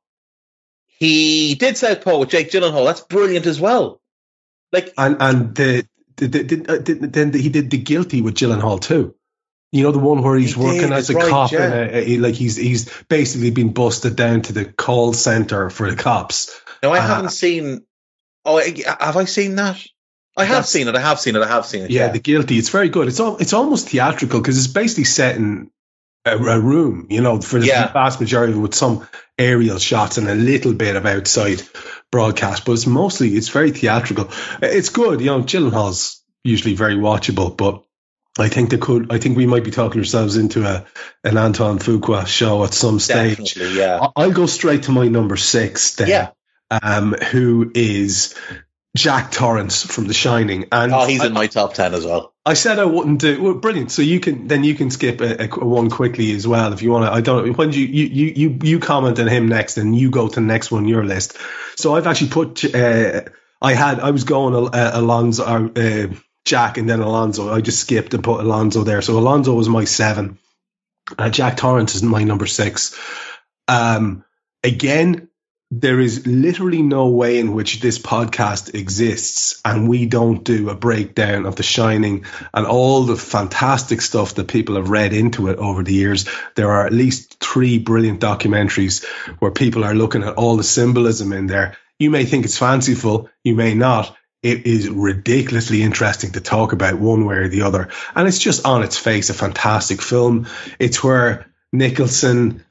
He did Southpaw with Jake Gyllenhaal. That's brilliant as well. Like, and and the, the, the, the, the then he did The Guilty with Gyllenhaal too. You know, the one where he's he working did, as a right, cop, yeah. and a, a, like he's he's basically been busted down to the call center for the cops. No, I uh, haven't seen. Oh, have I seen that? I have seen it. I have seen it. I have seen it. Yeah, yeah. The Guilty. It's very good. It's all. It's almost theatrical because it's basically set in a, a room. You know, for the yeah. vast majority, with some aerial shots and a little bit of outside broadcast, but it's mostly it's very theatrical. It's good. You know, Gyllenhaal's usually very watchable, but I think they could. I think we might be talking ourselves into a an Antoine Fuqua show at some stage. Definitely, yeah. I'll go straight to my number six then. Yeah. Um, who is Jack Torrance from The Shining? And oh, he's I, in my top ten as well. I said I wouldn't do. Well, brilliant. So you can then you can skip a, a, a one quickly as well if you want to. I don't. When you you you you you comment on him next, and you go to the next one on your list. So I've actually put. Uh, I had. I was going uh, Alonzo, uh, Jack, and then Alonzo. I just skipped and put Alonzo there. So Alonzo was my seven. Uh, Jack Torrance is my number six. Um, again. there is literally no way in which this podcast exists and we don't do a breakdown of The Shining and all the fantastic stuff that people have read into it over the years. There are at least three brilliant documentaries where people are looking at all the symbolism in there. You may think it's fanciful, you may not. It is ridiculously interesting to talk about one way or the other. And it's just on its face a fantastic film. It's where Nicholson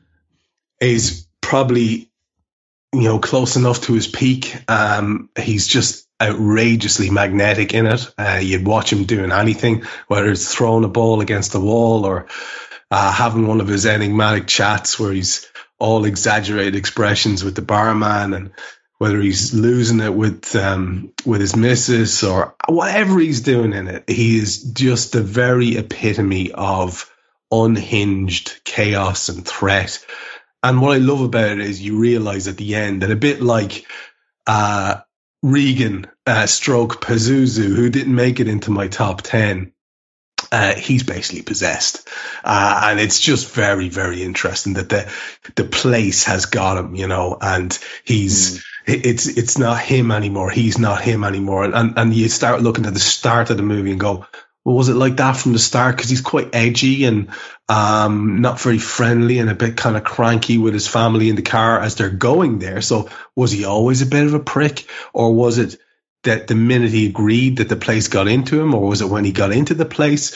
is probably, you know, close enough to his peak. Um, he's just outrageously magnetic in it. Uh, you'd watch him doing anything, whether it's throwing a ball against the wall or uh, having one of his enigmatic chats where he's all exaggerated expressions with the barman, and whether he's losing it with um, with his missus or whatever he's doing in it. He is just the very epitome of unhinged chaos and threat. And what I love about it is you realize at the end that a bit like uh, Regan uh, stroke Pazuzu, who didn't make it into my top ten, uh, he's basically possessed. Uh, and it's just very, very interesting that the the place has got him, you know, and he's mm. it's it's not him anymore. He's not him anymore. And, and you start looking at the start of the movie and go, well, was it like that from the start? Because he's quite edgy and um, not very friendly and a bit kind of cranky with his family in the car as they're going there. So was he always a bit of a prick? Or was it that the minute he agreed that the place got into him? Or was it when he got into the place?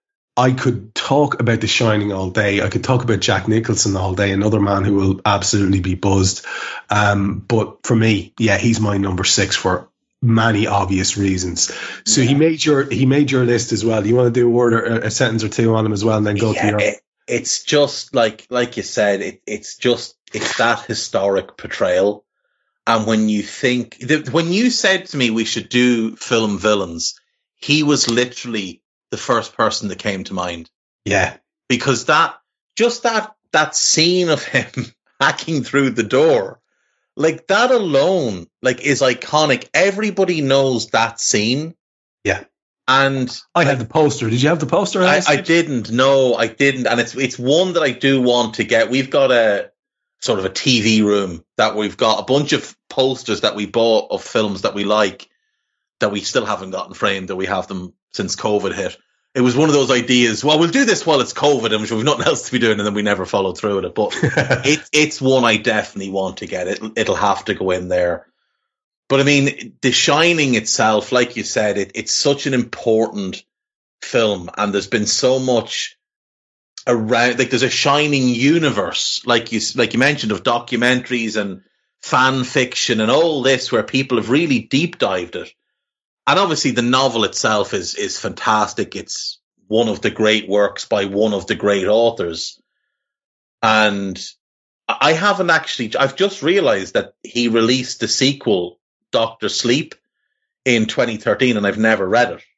I could talk about The Shining all day. I could talk about Jack Nicholson all day, another man who will absolutely be buzzed. Um, but for me, yeah, he's my number six for many obvious reasons. So yeah. he made your he made your list as well. Do you want to do a word or a sentence or two on him as well, and then go yeah, to your? It, it's just like like you said. It, it's just it's that historic portrayal. And when you think that when you said to me we should do film villains, he was literally the first person that came to mind. Yeah, because that just that that scene of him hacking through the door. Like, that alone, like, is iconic. Everybody knows that scene. Yeah. And I like, had the poster. Did you have the poster? I, I didn't. No, I didn't. And it's it's one that I do want to get. We've got a sort of a T V room that we've got a bunch of posters that we bought of films that we like that we still haven't gotten framed, that we have them since COVID hit. It was one of those ideas, well, we'll do this while it's COVID and we've nothing else to be doing, and then we never followed through with it. But it, it's one I definitely want to get. It, it'll have to go in there. But I mean, The Shining itself, like you said, it, it's such an important film, and there's been so much around, like there's a Shining universe, like you, like you mentioned, of documentaries and fan fiction and all this where people have really deep dived it. And obviously the novel itself is is fantastic. It's one of the great works by one of the great authors. And I haven't actually, I've just realized that he released the sequel, Doctor Sleep, in twenty thirteen, and I've never read it.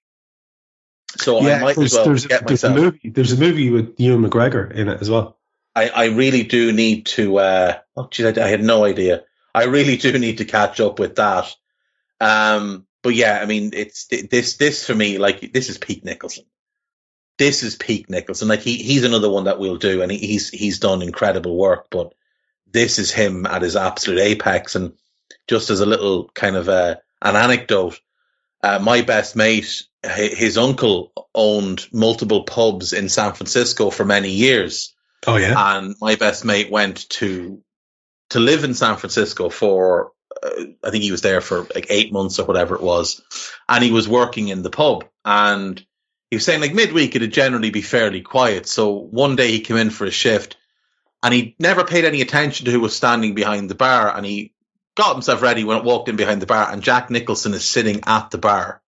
So yeah, I might as well there's, get there's myself. A movie, there's a movie with Ewan McGregor in it as well. I, I really do need to, uh, oh geez, I, I had no idea. I really do need to catch up with that. Um, But yeah, I mean, it's this, this for me, like, this is peak Nicholson. This is peak Nicholson. Like, he, he's another one that we'll do, and he, he's, he's done incredible work, but this is him at his absolute apex. And just as a little kind of uh, an anecdote, uh, my best mate, his uncle owned multiple pubs in San Francisco for many years. Oh yeah. And my best mate went to, to live in San Francisco for, Uh, I think he was there for like eight months or whatever it was. And he was working in the pub. And he was saying like midweek it'd generally be fairly quiet. So one day he came in for a shift and he never paid any attention to who was standing behind the bar. And he got himself ready when it walked in behind the bar, and Jack Nicholson is sitting at the bar.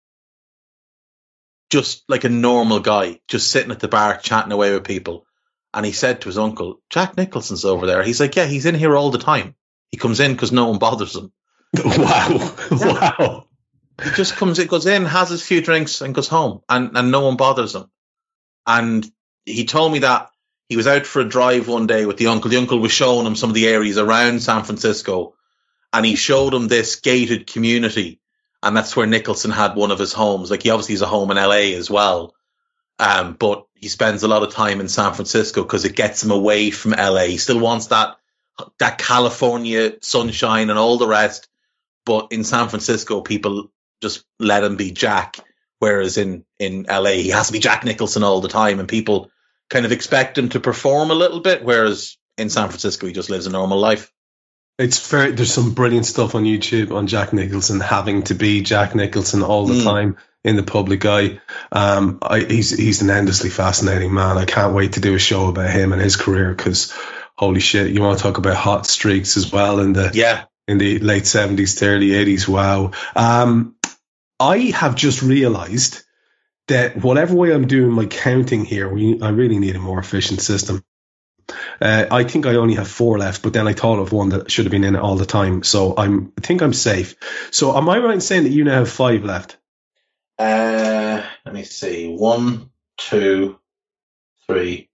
Just like a normal guy, just sitting at the bar chatting away with people. And he said to his uncle, Jack Nicholson's over there. He's like, yeah, he's in here all the time. He comes in because no one bothers him. Wow. Wow. He just comes in, goes in, has his few drinks and goes home, and, and no one bothers him. And he told me that he was out for a drive one day with the uncle. The uncle was showing him some of the areas around San Francisco, and he showed him this gated community, and that's where Nicholson had one of his homes. Like, he obviously has a home in L A as well, um, but he spends a lot of time in San Francisco because it gets him away from L A. He still wants that that California sunshine and all the rest. But in San Francisco, people just let him be Jack. Whereas in, in L A, he has to be Jack Nicholson all the time. And people kind of expect him to perform a little bit. Whereas in San Francisco, he just lives a normal life. It's fair. There's some brilliant stuff on YouTube on Jack Nicholson having to be Jack Nicholson all the mm. time in the public eye. Um, I, he's he's an endlessly fascinating man. I can't wait to do a show about him and his career because, holy shit, you want to talk about hot streaks as well in the yeah in the late seventies to early eighties. Wow. Um, I have just realised that whatever way I'm doing my counting here, we I really need a more efficient system. Uh, I think I only have four left, but then I thought of one that should have been in it all the time. So I'm, I think I'm safe. So am I right in saying that you now have five left? Uh, let me see. One, two, three,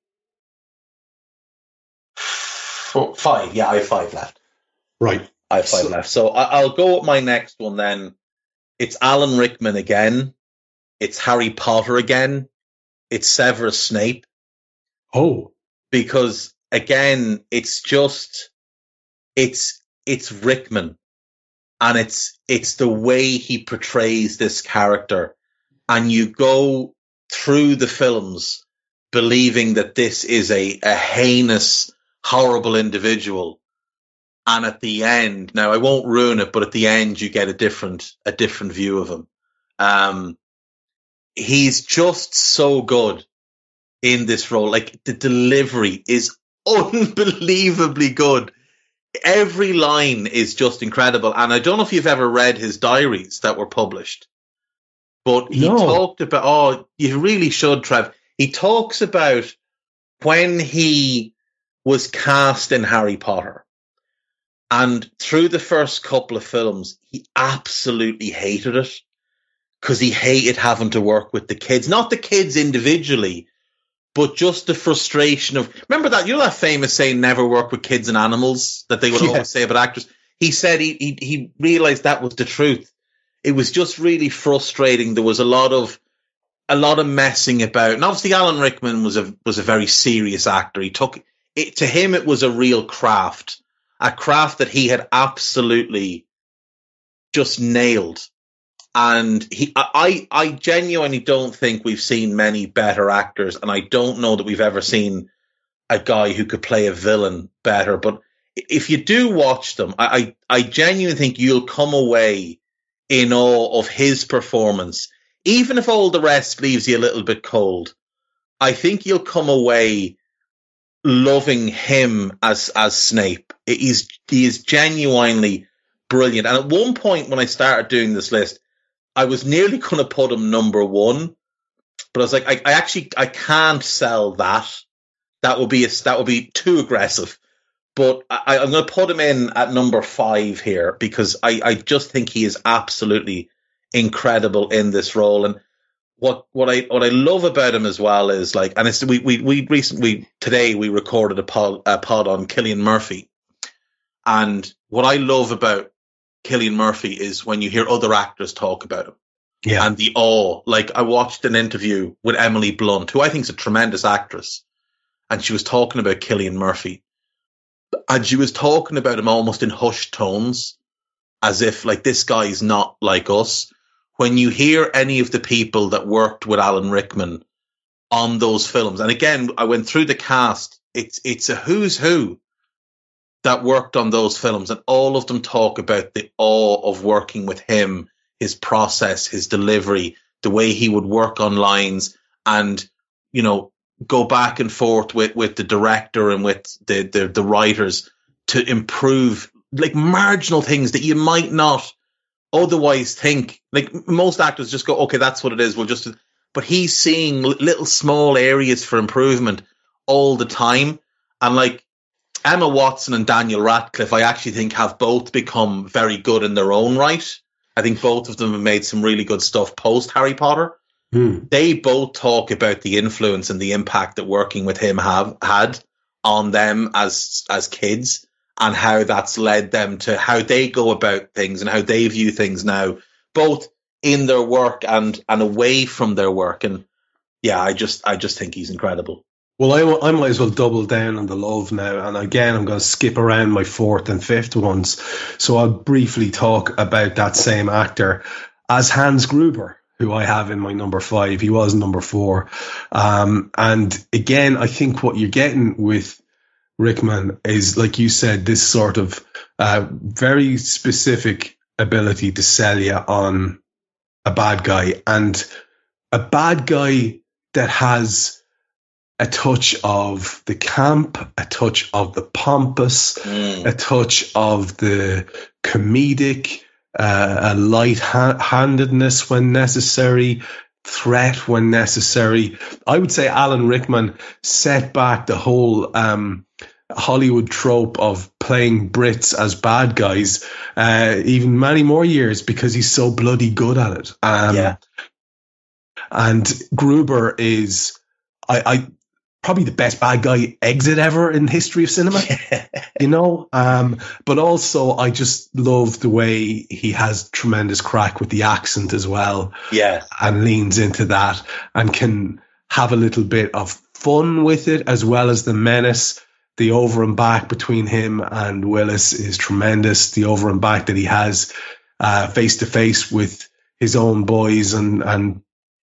four, five. Yeah, I have five left. Right. I have five so, left. So I, I'll go with my next one then. It's Alan Rickman again. It's Harry Potter again. It's Severus Snape. Oh. Because again, it's just, it's, it's Rickman, and it's, it's the way he portrays this character. And you go through the films believing that this is a, a heinous, horrible individual. And at the end, now I won't ruin it, but at the end you get a different, a different view of him. Um, he's just so good in this role. Like, the delivery is unbelievably good. Every line is just incredible. And I don't know if you've ever read his diaries that were published, but he no. talked about, oh, you really should, Trev. He talks about when he was cast in Harry Potter, and through the first couple of films, he absolutely hated it because he hated having to work with the kids, not the kids individually, but just the frustration of, remember that, you know that famous saying, never work with kids and animals, that they would yeah. always say about actors? He said he, he he realized that was the truth. It was just really frustrating. There was a lot of a lot of messing about. And obviously Alan Rickman was a was a very serious actor. He took it to him, it was a real craft. A craft that he had absolutely just nailed. And he, I, I genuinely don't think we've seen many better actors, and I don't know that we've ever seen a guy who could play a villain better. But if you do watch them, I, I, I genuinely think you'll come away in awe of his performance. Even if all the rest leaves you a little bit cold, I think you'll come away loving him as, as Snape. He's, he is genuinely brilliant. And at one point when I started doing this list, I was nearly going to put him number one, but I was like, I, I actually, I can't sell that. That would be, a, that would be too aggressive. But I, I'm going to put him in at number five here because I, I just think he is absolutely incredible in this role. And what, what I, what I love about him as well is like, and it's, we, we, we recently, today we recorded a pod, a pod on Cillian Murphy. And what I love about Cillian Murphy is when you hear other actors talk about him. Yeah. And the awe. Like, I watched an interview with Emily Blunt, who I think is a tremendous actress, and she was talking about Cillian Murphy. And she was talking about him almost in hushed tones, as if, like, this guy is not like us. When you hear any of the people that worked with Alan Rickman on those films, and again, I went through the cast, it's it's a who's who that worked on those films, and all of them talk about the awe of working with him, his process, his delivery, the way he would work on lines, and, you know, go back and forth with, with the director and with the, the, the writers to improve, like, marginal things that you might not otherwise think. Like, most actors just go, okay, that's what it is, we'll just, but he's seeing little small areas for improvement all the time. And, like, Emma Watson and Daniel Radcliffe, I actually think, have both become very good in their own right. I think both of them have made some really good stuff post Harry Potter. Hmm. They both talk about the influence and the impact that working with him have had on them as as kids, and how that's led them to how they go about things and how they view things now, both in their work and and away from their work. And yeah, I just I just think he's incredible. Well, I, I might as well double down on the love now. And again, I'm going to skip around my fourth and fifth ones. So I'll briefly talk about that same actor as Hans Gruber, who I have in my number five. He was number four. Um, and again, I think what you're getting with Rickman is, like you said, this sort of uh, very specific ability to sell you on a bad guy, and a bad guy that has a touch of the camp, a touch of the pompous, mm. a touch of the comedic, uh, a light-handedness when necessary, threat when necessary. I would say Alan Rickman set back the whole um, Hollywood trope of playing Brits as bad guys uh, even many more years, because he's so bloody good at it. Um, yeah. And Gruber is, I, I probably the best bad guy exit ever in the history of cinema, you know? Um, but also I just love the way he has tremendous crack with the accent as well. Yeah. And leans into that and can have a little bit of fun with it, as well as the menace. The over and back between him and Willis is tremendous. The over and back that he has uh, face to face with his own boys and, and,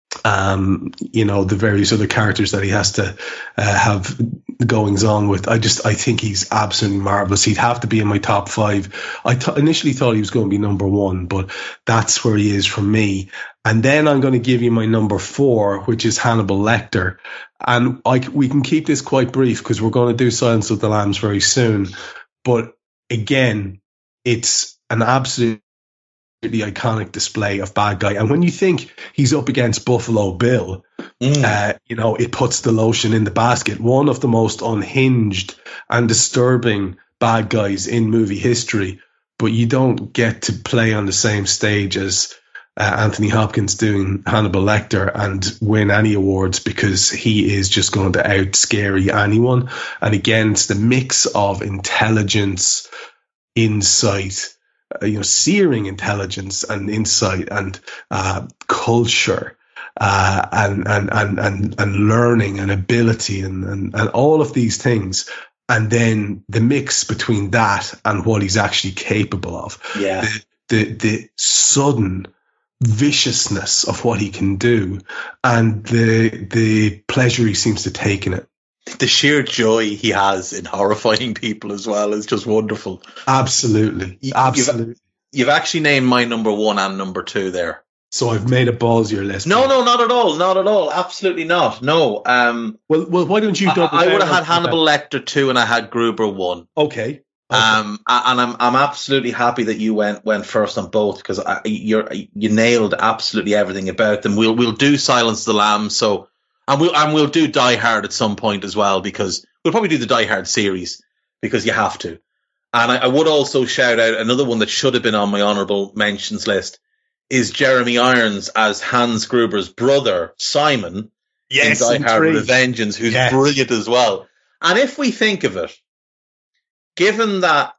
um, you know, the various other characters that he has to uh, have goings on with. I just, I think he's absolutely marvelous. He'd have to be in my top five. I th- initially thought he was going to be number one, but that's where he is for me. And then I'm going to give you my number four, which is Hannibal Lecter. And I, we can keep this quite brief because we're going to do Silence of the Lambs very soon. But again, it's an absolute the iconic display of bad guy. And when you think he's up against Buffalo Bill, mm. uh, you know, it puts the lotion in the basket. One of the most unhinged and disturbing bad guys in movie history, but you don't get to play on the same stage as uh, Anthony Hopkins doing Hannibal Lecter and win any awards, because he is just going to out scary anyone. And again, it's the mix of intelligence, insight, you know, searing intelligence and insight and uh, culture uh, and, and, and, and, and learning and ability and, and, and all of these things. And then the mix between that and what he's actually capable of. Yeah. The, the, the sudden viciousness of what he can do and the, the pleasure he seems to take in it. The sheer joy he has in horrifying people as well is just wonderful. Absolutely. Absolutely. You've, you've actually named my number one and number two there. So I've made a ballsier list. No, no, not at all. Not at all. Absolutely not. No. Um, well, well, why don't you double I, I would have had Hannibal Lecter two and I had Gruber one. Okay. okay. Um, and I'm I'm absolutely happy that you went went first on both, because you're you nailed absolutely everything about them. We'll we'll do Silence of the Lambs, so. And we'll, and we'll do Die Hard at some point as well, because we'll probably do the Die Hard series, because you have to. And I, I would also shout out another one that should have been on my honourable mentions list is Jeremy Irons as Hans Gruber's brother, Simon, yes, in Die Hard with a Vengeance, who's yes. brilliant as well. And if we think of it, given that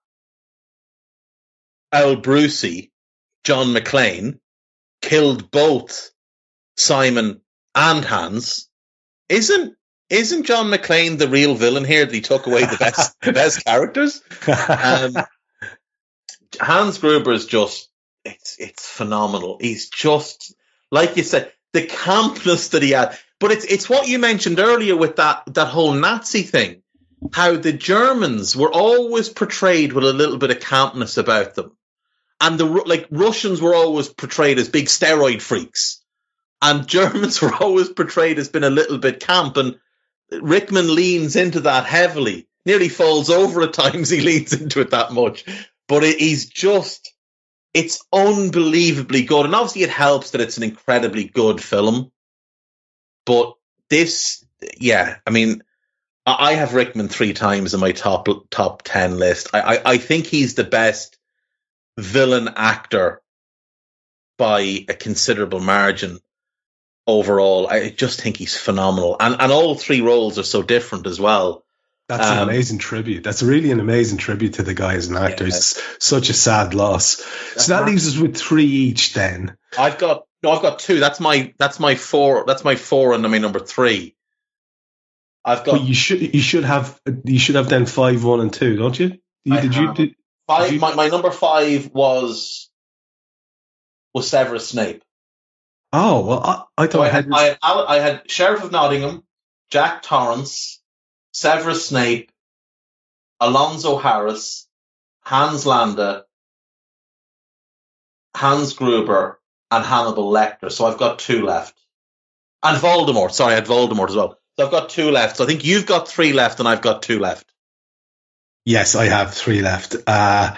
Al Brucey, John McClane, killed both Simon and Hans, Isn't isn't John McClane the real villain here, that he took away the best the best characters? Um, Hans Gruber is just it's it's phenomenal. He's just, like you said, the campness that he had. But it's it's what you mentioned earlier with that that whole Nazi thing. How the Germans were always portrayed with a little bit of campness about them, and the like Russians were always portrayed as big steroid freaks. And Germans were always portrayed as being a little bit camp, and Rickman leans into that heavily. Nearly falls over at times, he leans into it that much. But it, he's just, it's unbelievably good. And obviously it helps that it's an incredibly good film. But this, yeah, I mean, I have Rickman three times in my top top ten list. I, I, I think he's the best villain actor by a considerable margin. Overall, I just think he's phenomenal. And and all three roles are so different as well. That's um, an amazing tribute. That's really an amazing tribute to the guy as an actor. Yeah. It's such a sad loss. So that leaves us with three each then. I've got no, I've got two. That's my that's my four. That's my four and my number three. I've got. But you should you should have you should have then five, one, and two, don't you? you I did have. you did, Five. did you, my, my number five was was Severus Snape. Oh well, I, I thought So I I had, had. I had I had Sheriff of Nottingham, Jack Torrance, Severus Snape, Alonzo Harris, Hans Landa, Hans Gruber, and Hannibal Lecter. So I've got two left. And Voldemort. Sorry, I had Voldemort as well. So I've got two left. So I think you've got three left and I've got two left. Yes, I have three left. Uh,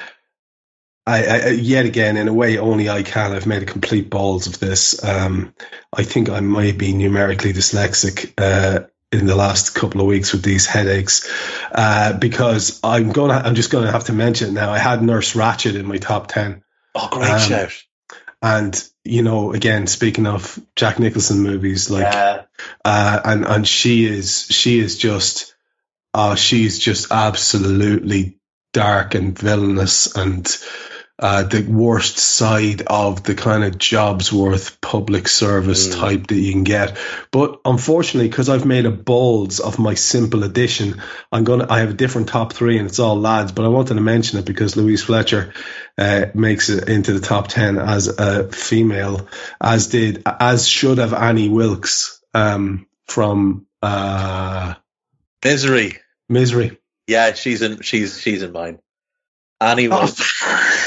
I, I yet again, in a way, only I can. I've made a complete balls of this. Um, I think I might be numerically dyslexic uh, in the last couple of weeks with these headaches, uh, because I'm gonna. I'm just gonna have to mention it now. I had Nurse Ratched in my top ten. Oh, great Um, shout. And, you know, again, speaking of Jack Nicholson movies, like, Yeah. uh, and, and she is, she is just, uh, she's just absolutely dark and villainous and, uh, the worst side of the kind of Jobsworth public service Mm. type that you can get. But unfortunately, because I've made a balls of my simple edition, I'm gonna, I have a different top three and it's all lads, but I wanted to mention it because Louise Fletcher, uh, makes it into the top ten as a female, as did, as should have Annie Wilkes, um, from, uh, Misery. Misery. Yeah, she's in she's she's in mine. Annie Wilkes.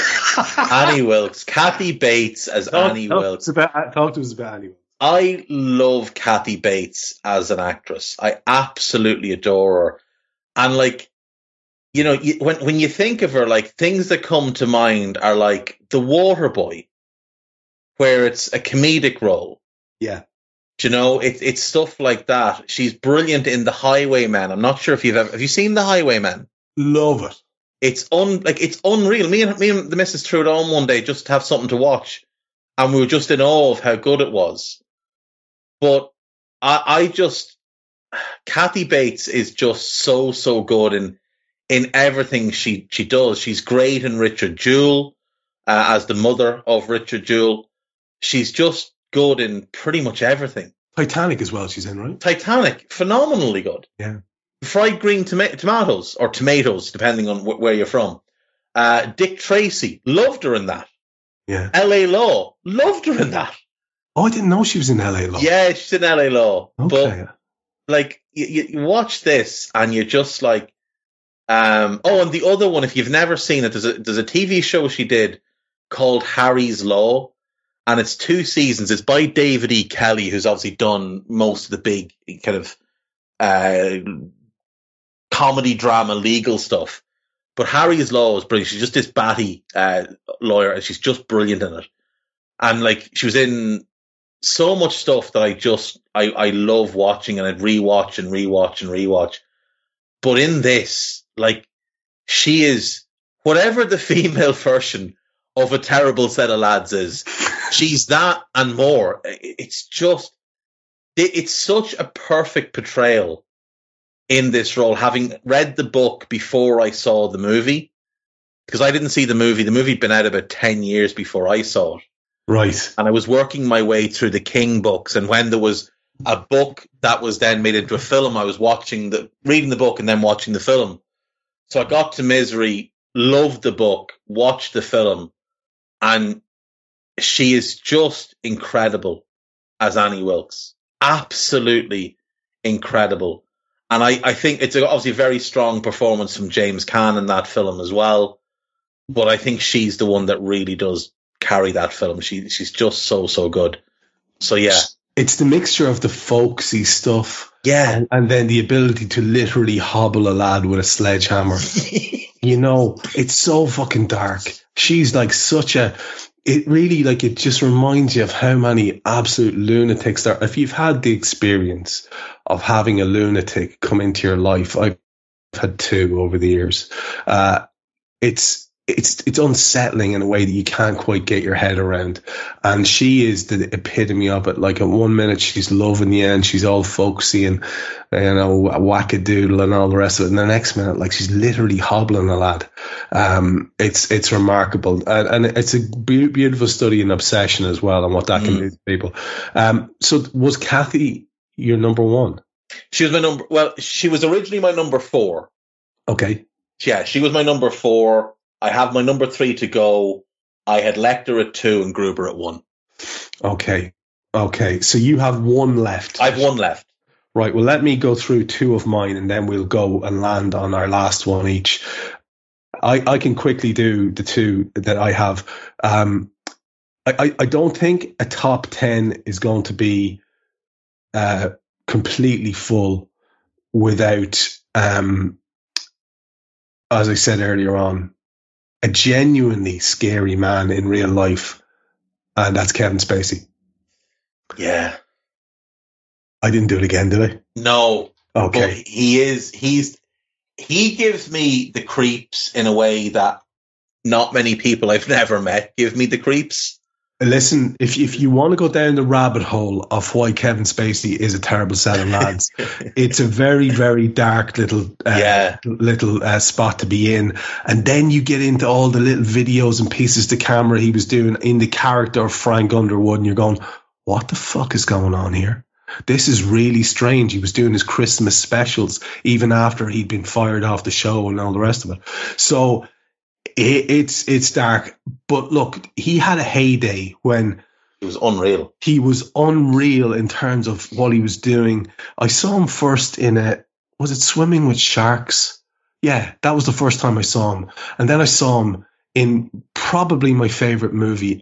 Annie Wilkes. Kathy Bates as Annie Wilkes. About, I thought it was about Annie Wilkes. I love Kathy Bates as an actress. I absolutely adore her. And like, you know, you, when when you think of her, like things that come to mind are like The Waterboy, where it's a comedic role. Yeah. Do you know, it, it's stuff like that. She's brilliant in The Highwayman. I'm not sure if you've ever have you seen The Highwayman? Love it. It's un like it's unreal. Me and me and the missus threw it on one day just to have something to watch, and we were just in awe of how good it was. But I, I just Kathy Bates is just so so good in in everything she she does. She's great in Richard Jewell uh, as the mother of Richard Jewell. She's just good in pretty much everything. Titanic as well, she's in, right? Titanic, phenomenally good. Yeah. Fried green toma- tomatoes, or tomatoes, depending on wh- where you're from. Uh, Dick Tracy, loved her in that. Yeah. L A Law, loved her in that. Oh, I didn't know she was in L A Law. Yeah, she's in L A Law. Okay. But, like, you, you you watch this and you're just like, um, oh, and the other one, if you've never seen it, there's a, there's a T V show she did called Harry's Law, and it's two seasons. It's by David E. Kelly, who's obviously done most of the big kind of uh, comedy, drama, legal stuff. But Harry's Law is brilliant. She's just this batty uh, lawyer, and she's just brilliant in it. And like, she was in so much stuff that I just I, I love watching, and I'd rewatch and rewatch and rewatch. But in this, like, she is whatever the female version of a terrible set of lads is. She's that and more. It's just it, it's such a perfect portrayal in this role, having read the book before I saw the movie, because I didn't see the movie. The movie had been out about ten years before I saw it. Right. And I was working my way through the King books, and when there was a book that was then made into a film, I was watching the reading the book and then watching the film. So I got to Misery, loved the book, watched the film, and she is just incredible as Annie Wilkes. Absolutely incredible. And I, I think it's obviously a very strong performance from James Caan in that film as well. But I think she's the one that really does carry that film. She She's just so, so good. So, yeah. It's the mixture of the folksy stuff, Yeah. and, and then the ability to literally hobble a lad with a sledgehammer. You know, it's so fucking dark. She's like such a... It really, like, it just reminds you of how many absolute lunatics there are. If you've had the experience of having a lunatic come into your life, I've had two over the years. Uh, it's it's it's unsettling in a way that you can't quite get your head around. And she is the epitome of it. Like, at one minute she's loving you and she's all folksy and, you know, wackadoodle and all the rest of it. And the next minute, like, she's literally hobbling a lad. Um, it's it's remarkable, and, and it's a be- beautiful study in obsession as well, and what that can Mm. do to people. Um, so was Kathy your number one? She was my number. Well, she was originally my number four. Okay. Yeah, she was my number four. I have my number three to go. I had Lecter at two and Gruber at one. Okay. Okay. So you have one left. I've one left. Right. Well, let me go through two of mine and then we'll go and land on our last one each. I, I can quickly do the two that I have. Um, I, I don't think a top ten is going to be uh, completely full without, um, as I said earlier on, a genuinely scary man in real life, and that's Kevin Spacey. Yeah. I didn't do it again, did I? No. Okay. But he is, he's, he gives me the creeps in a way that not many people I've never met give me the creeps. Listen, if if you want to go down the rabbit hole of why Kevin Spacey is a terrible set of lads, it's a very, very dark little uh, yeah. little uh, spot to be in. And then you get into all the little videos and pieces to camera he was doing in the character of Frank Underwood, and you're going, what the fuck is going on here? This is really strange. He was doing his Christmas specials even after he'd been fired off the show and all the rest of it. So it, it's it's dark. But look, he had a heyday when he was unreal. He was unreal in terms of what he was doing. I saw him first in a, was it Swimming with Sharks? Yeah, that was the first time I saw him. And then I saw him in probably my favorite movie.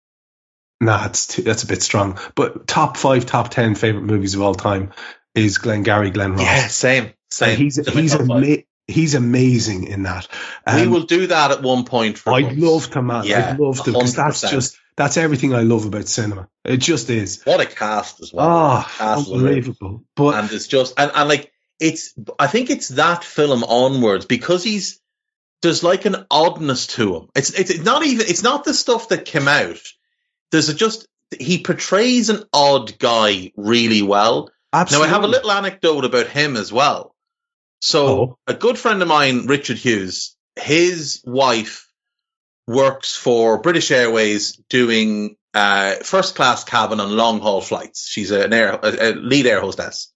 Nah, it's too, that's a bit strong. But top five, top ten favorite movies of all time is Glengarry Glen Ross. Yeah, same, same. And he's he's ama- he's amazing in that. Um, we will do that at one point. For I'd us. love to, man. Yeah, I'd love to, because that's just that's everything I love about cinema. It just is. What a cast as well. Oh, cast unbelievable! But and it's just and, and like it's. I think it's that film onwards because he's there's like an oddness to him. It's it's not even it's not the stuff that came out. There's a just he portrays an odd guy really well. Absolutely. Now I have a little anecdote about him as well. So oh. a good friend of mine, Richard Hughes, his wife works for British Airways doing uh, first class cabin on long haul flights. She's an air, a, a lead air hostess.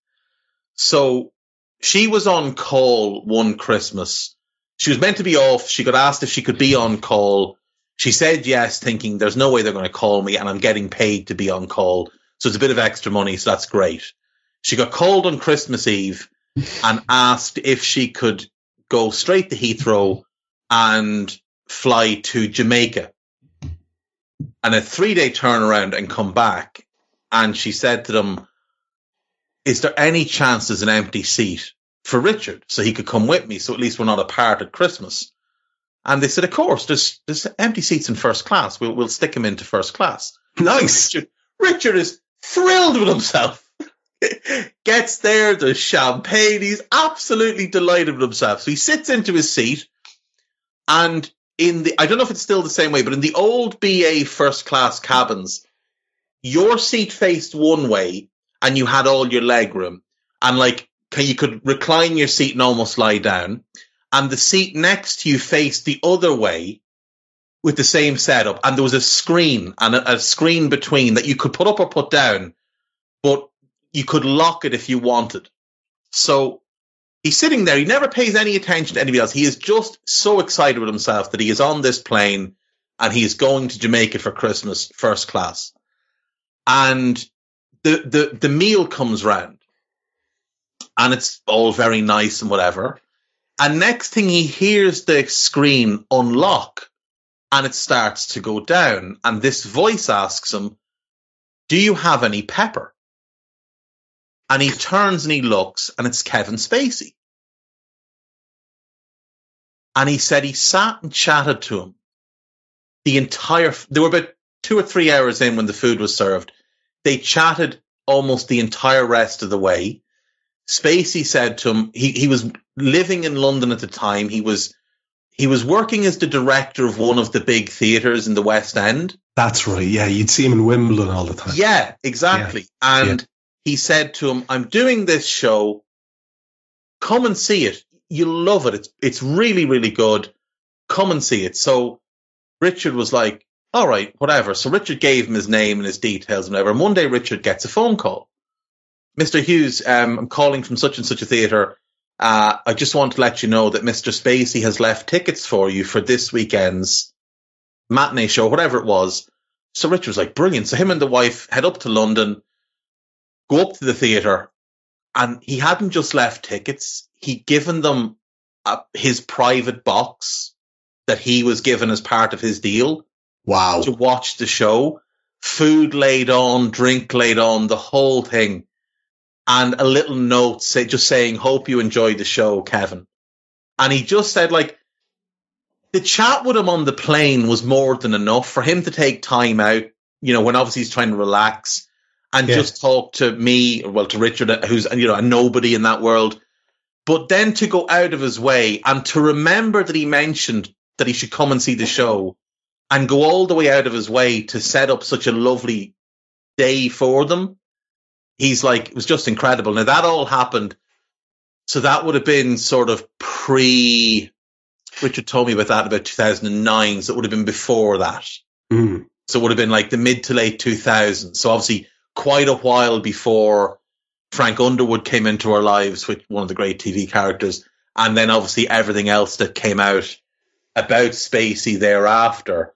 So she was on call one Christmas. She was meant to be off. She got asked if she could be on call. She said yes, thinking there's no way they're going to call me and I'm getting paid to be on call. So it's a bit of extra money. So that's great. She got called on Christmas Eve and asked if she could go straight to Heathrow and fly to Jamaica and a three-day turnaround and come back. And she said to them, is there any chance there's an empty seat for Richard so he could come with me so at least we're not apart at Christmas? And they said, of course, there's, there's empty seats in first class. We'll, we'll stick him into first class. Nice. Richard, Richard is thrilled with himself. Gets there, there's champagne. He's absolutely delighted with himself. So he sits into his seat, and in the, I don't know if it's still the same way, but in the old B A first class cabins, your seat faced one way and you had all your leg room, and like you could recline your seat and almost lie down, and the seat next to you faced the other way with the same setup, and there was a screen and a, a screen between that you could put up or put down, but you could lock it if you wanted. So he's sitting there. He never pays any attention to anybody else. He is just so excited with himself that he is on this plane and he is going to Jamaica for Christmas, first class. And the, the, the meal comes round and it's all very nice and whatever. And next thing he hears the screen unlock and it starts to go down. And this voice asks him, do you have any pepper? And he turns and he looks, and it's Kevin Spacey. And he said he sat and chatted to him the entire, they were about two or three hours in when the food was served. They chatted almost the entire rest of the way. Spacey said to him, he, he was living in London at the time. He was, he was working as the director of one of the big theatres in the West End. That's right. Yeah. You'd see him in Wimbledon all the time. Yeah, exactly. Yeah. And yeah. He said to him, I'm doing this show. Come and see it. You'll love it. It's it's really, really good. Come and see it. So Richard was like, all right, whatever. So Richard gave him his name and his details and whatever. And one day Richard gets a phone call. Mister Hughes, um, I'm calling from such and such a theatre. Uh, I just want to let you know that Mister Spacey has left tickets for you for this weekend's matinee show, whatever it was. So Richard was like, brilliant. So him and the wife head up to London, go up to the theatre, and he hadn't just left tickets. He'd given them a, his private box that he was given as part of his deal. Wow. To watch the show. Food laid on, drink laid on, the whole thing. And a little note say, just saying, hope you enjoyed the show, Kevin. And he just said, like, the chat with him on the plane was more than enough for him to take time out, you know, when obviously he's trying to relax and yeah. just talk to me, or well, to Richard, who's, you know, a nobody in that world. But then to go out of his way and to remember that he mentioned that he should come and see the show and go all the way out of his way to set up such a lovely day for them. He's like, it was just incredible. Now, that all happened. So that would have been sort of pre... Richard told me about that about two thousand nine, so it would have been before that. Mm. So it would have been like the mid to late two thousands. So obviously quite a while before Frank Underwood came into our lives, with one of the great T V characters, and then obviously everything else that came out about Spacey thereafter.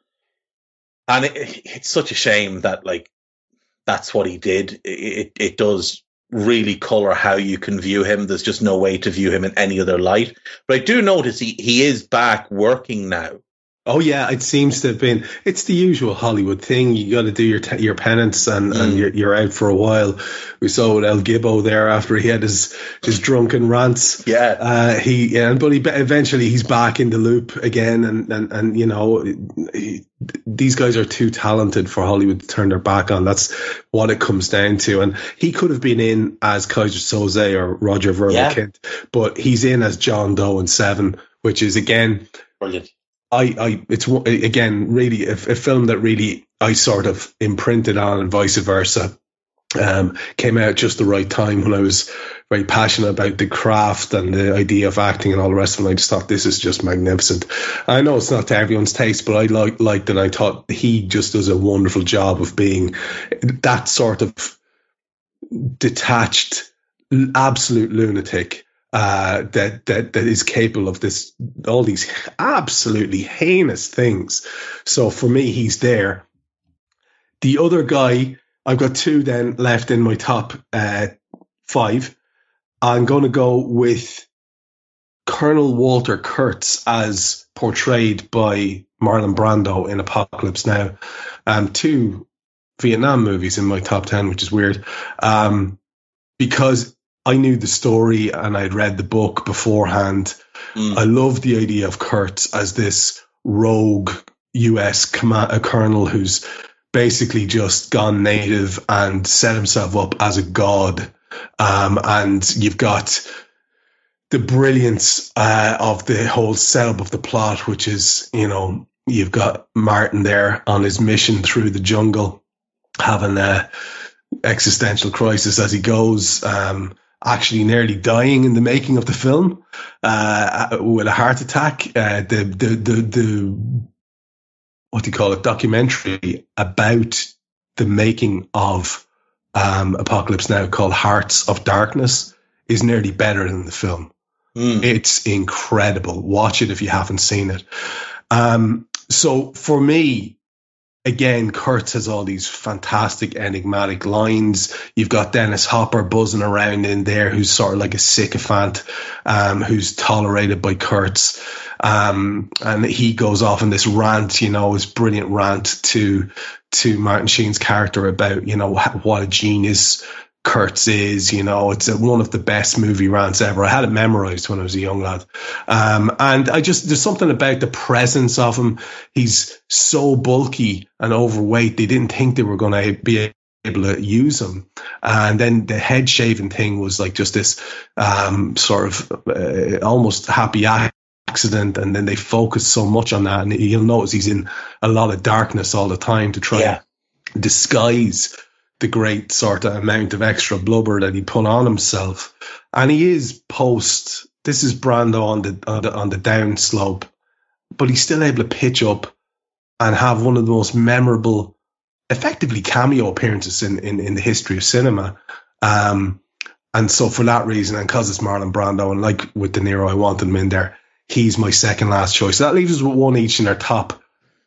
And it, it's such a shame that, like, that's what he did. It, it, it does really colour how you can view him. There's just no way to view him in any other light. But I do notice he, he is back working now. Oh yeah, it seems to have been. It's the usual Hollywood thing. You got to do your t- your penance, and, mm. and you're, you're out for a while. We saw with El Gibbo there after he had his, his drunken rants. Yeah, uh, he yeah, but he eventually he's back in the loop again, and and, and you know, he, these guys are too talented for Hollywood to turn their back on. That's what it comes down to. And he could have been in as Kaiser Soze or Roger Verla-Kint, yeah. but he's in as John Doe in Seven, which is again brilliant. I, I, it's again really a, a film that really I sort of imprinted on, and vice versa. Um, came out just the right time when I was very passionate about the craft and the idea of acting and all the rest of it. I just thought, this is just magnificent. I know it's not to everyone's taste, but I like liked it. I thought he just does a wonderful job of being that sort of detached, absolute lunatic. Uh, that, that, that is capable of this, all these absolutely heinous things. So for me, he's there. The other guy, I've got two then left in my top uh, five. I'm going to go with Colonel Walter Kurtz as portrayed by Marlon Brando in Apocalypse Now. Um, two Vietnam movies in my top ten, which is weird. Um, because I knew the story and I'd read the book beforehand. Mm. I love the idea of Kurtz as this rogue U S command, a colonel who's basically just gone native and set himself up as a god. Um, and you've got the brilliance uh, of the whole setup of the plot, which is, you know, you've got Martin there on his mission through the jungle, having a existential crisis as he goes. Um, actually nearly dying in the making of the film uh, with a heart attack. Uh, the, the, the, the, what do you call it, documentary about the making of um, Apocalypse Now called Hearts of Darkness is nearly better than the film. Mm. It's incredible. Watch it if you haven't seen it. Um, so for me, again, Kurtz has all these fantastic, enigmatic lines. You've got Dennis Hopper buzzing around in there, who's sort of like a sycophant, um, who's tolerated by Kurtz. Um, and he goes off in this rant, you know, his brilliant rant to, to Martin Sheen's character about, you know, what a genius Kurtz is. You know, it's a, one of the best movie rants ever. I had it memorized when I was a young lad. Um, and I just, there's something about the presence of him. He's so bulky and overweight. They didn't think they were going to be able to use him. And then the head shaving thing was like just this, um, sort of, uh, almost happy accident. And then they focus so much on that. And you'll notice he's in a lot of darkness all the time to try yeah. and disguise the great sort of amount of extra blubber that he put on himself. And he is post, this is Brando on the, on the, on the down slope, but he's still able to pitch up and have one of the most memorable, effectively cameo appearances in, in, in the history of cinema. Um, And so for that reason, and because it's Marlon Brando, and like with De Niro, I wanted him in there, he's my second last choice. So that leaves us with one each in our top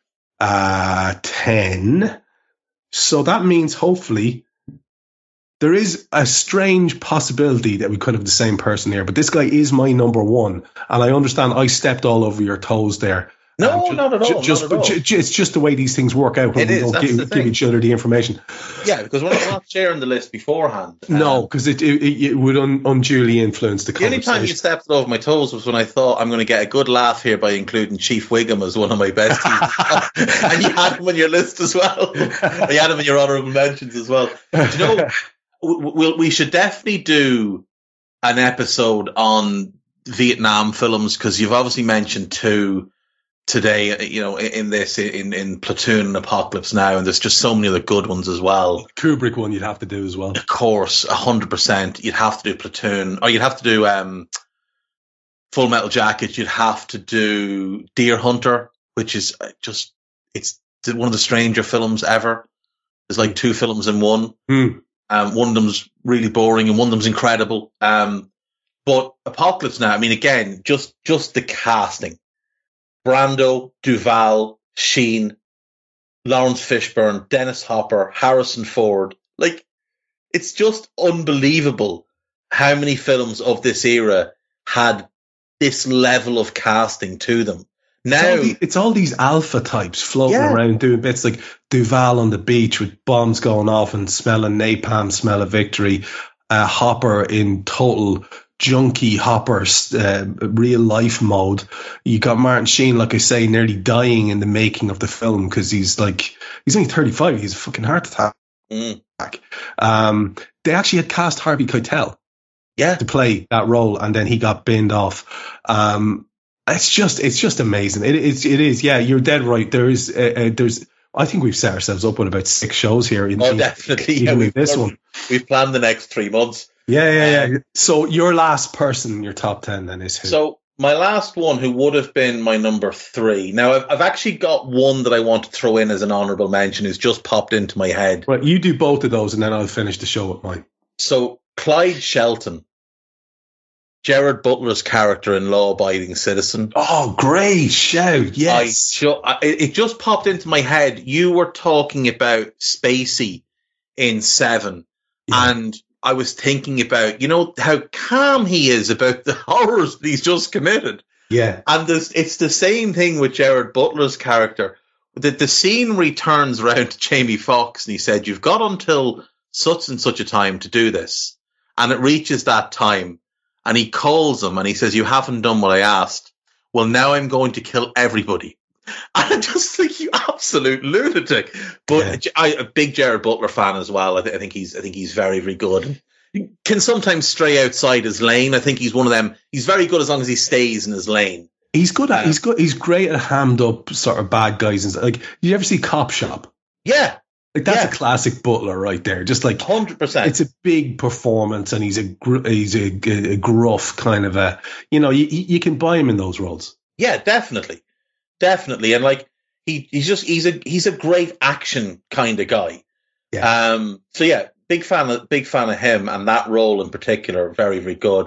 uh, ten. So that means hopefully there is a strange possibility that we could have the same person here. But this guy is my number one. And I understand I stepped all over your toes there. No, um, ju- not at all. ju- Just, not at all. ju- ju- it's just the way these things work out when It we is, don't that's the give, give thing. each other the information. Yeah, because we're not, we're not sharing the list beforehand. No, Um, because it, it, it would un, unduly influence the The only conversation. time you stepped over my toes was when I thought I'm going to get a good laugh here by including Chief Wiggum as one of my besties. And you had him on your list as well. You had him in your honourable mentions as well. Do you know, we, we'll, we should definitely do an episode on Vietnam films, because you've obviously mentioned two today, you know, in this, in, in Platoon and Apocalypse Now, and there's just so many other good ones as well. Kubrick one you'd have to do as well. Of course, one hundred percent. You'd have to do Platoon, or you'd have to do um, Full Metal Jacket. You'd have to do Deer Hunter, which is just, it's one of the stranger films ever. There's like two films in one. Hmm. Um, one of them's really boring and one of them's incredible. Um, but Apocalypse Now, I mean, again, just, just the casting. Brando, Duvall, Sheen, Lawrence Fishburne, Dennis Hopper, Harrison Ford. Like, it's just unbelievable how many films of this era had this level of casting to them. It's Now, all, the, it's all these alpha types floating Yeah. around doing bits like Duval on the beach with bombs going off and smelling napalm, smell of victory. Uh, Hopper in total junkie Hopper, uh, real life mode. You got Martin Sheen, like I say, nearly dying in the making of the film because he's like, he's only thirty-five. He's a fucking heart attack. mm, Um, they actually had cast Harvey Keitel yeah, to play that role, and then he got binned off. Um, it's just, it's just amazing. It is, it is. Yeah, you're dead right. There is, uh, uh, there's. I think we've set ourselves up with about six shows here. In, oh, in- definitely. even Yeah, with we've, this one. we've planned the next three months. Yeah, yeah, yeah. So your last person in your top ten then is who? So my last one, who would have been my number three. Now, I've, I've actually got one that I want to throw in as an honourable mention, who's just popped into my head. Right, you do both of those, and then I'll finish the show with mine. So Clyde Shelton, Gerard Butler's character in Law Abiding Citizen. Oh, great shout! Yes, I ju- I, it just popped into my head. You were talking about Spacey in Seven, Yeah. and I was thinking about, you know, how calm he is about the horrors that he's just committed. yeah, And there's, it's the same thing with Gerard Butler's character. The, the scene where he turns around to Jamie Foxx and he said, "You've got until such and such a time to do this." And it reaches that time and he calls him and he says, "You haven't done what I asked. Well, now I'm going to kill everybody." And I just think, you absolute lunatic. But Yeah. I, a big Gerard Butler fan as well. I, th- I think he's, I think he's very, very good. He can sometimes stray outside his lane. I think he's one of them. He's very good as long as he stays in his lane. he's good at Yeah. he's good. He's great at hammed up sort of bad guys. And stuff. Like, you ever see Cop Shop? Yeah, Like that's Yeah. a classic Butler right there. Just like one hundred percent. it's a big performance, and he's a gr- he's a, a gruff kind of a, you know, you you can buy him in those roles. Yeah, definitely, definitely, and like he, he's just he's a he's a great action kind of guy. Yeah. Um. So yeah, big fan of big fan of him, and that role in particular, very very good.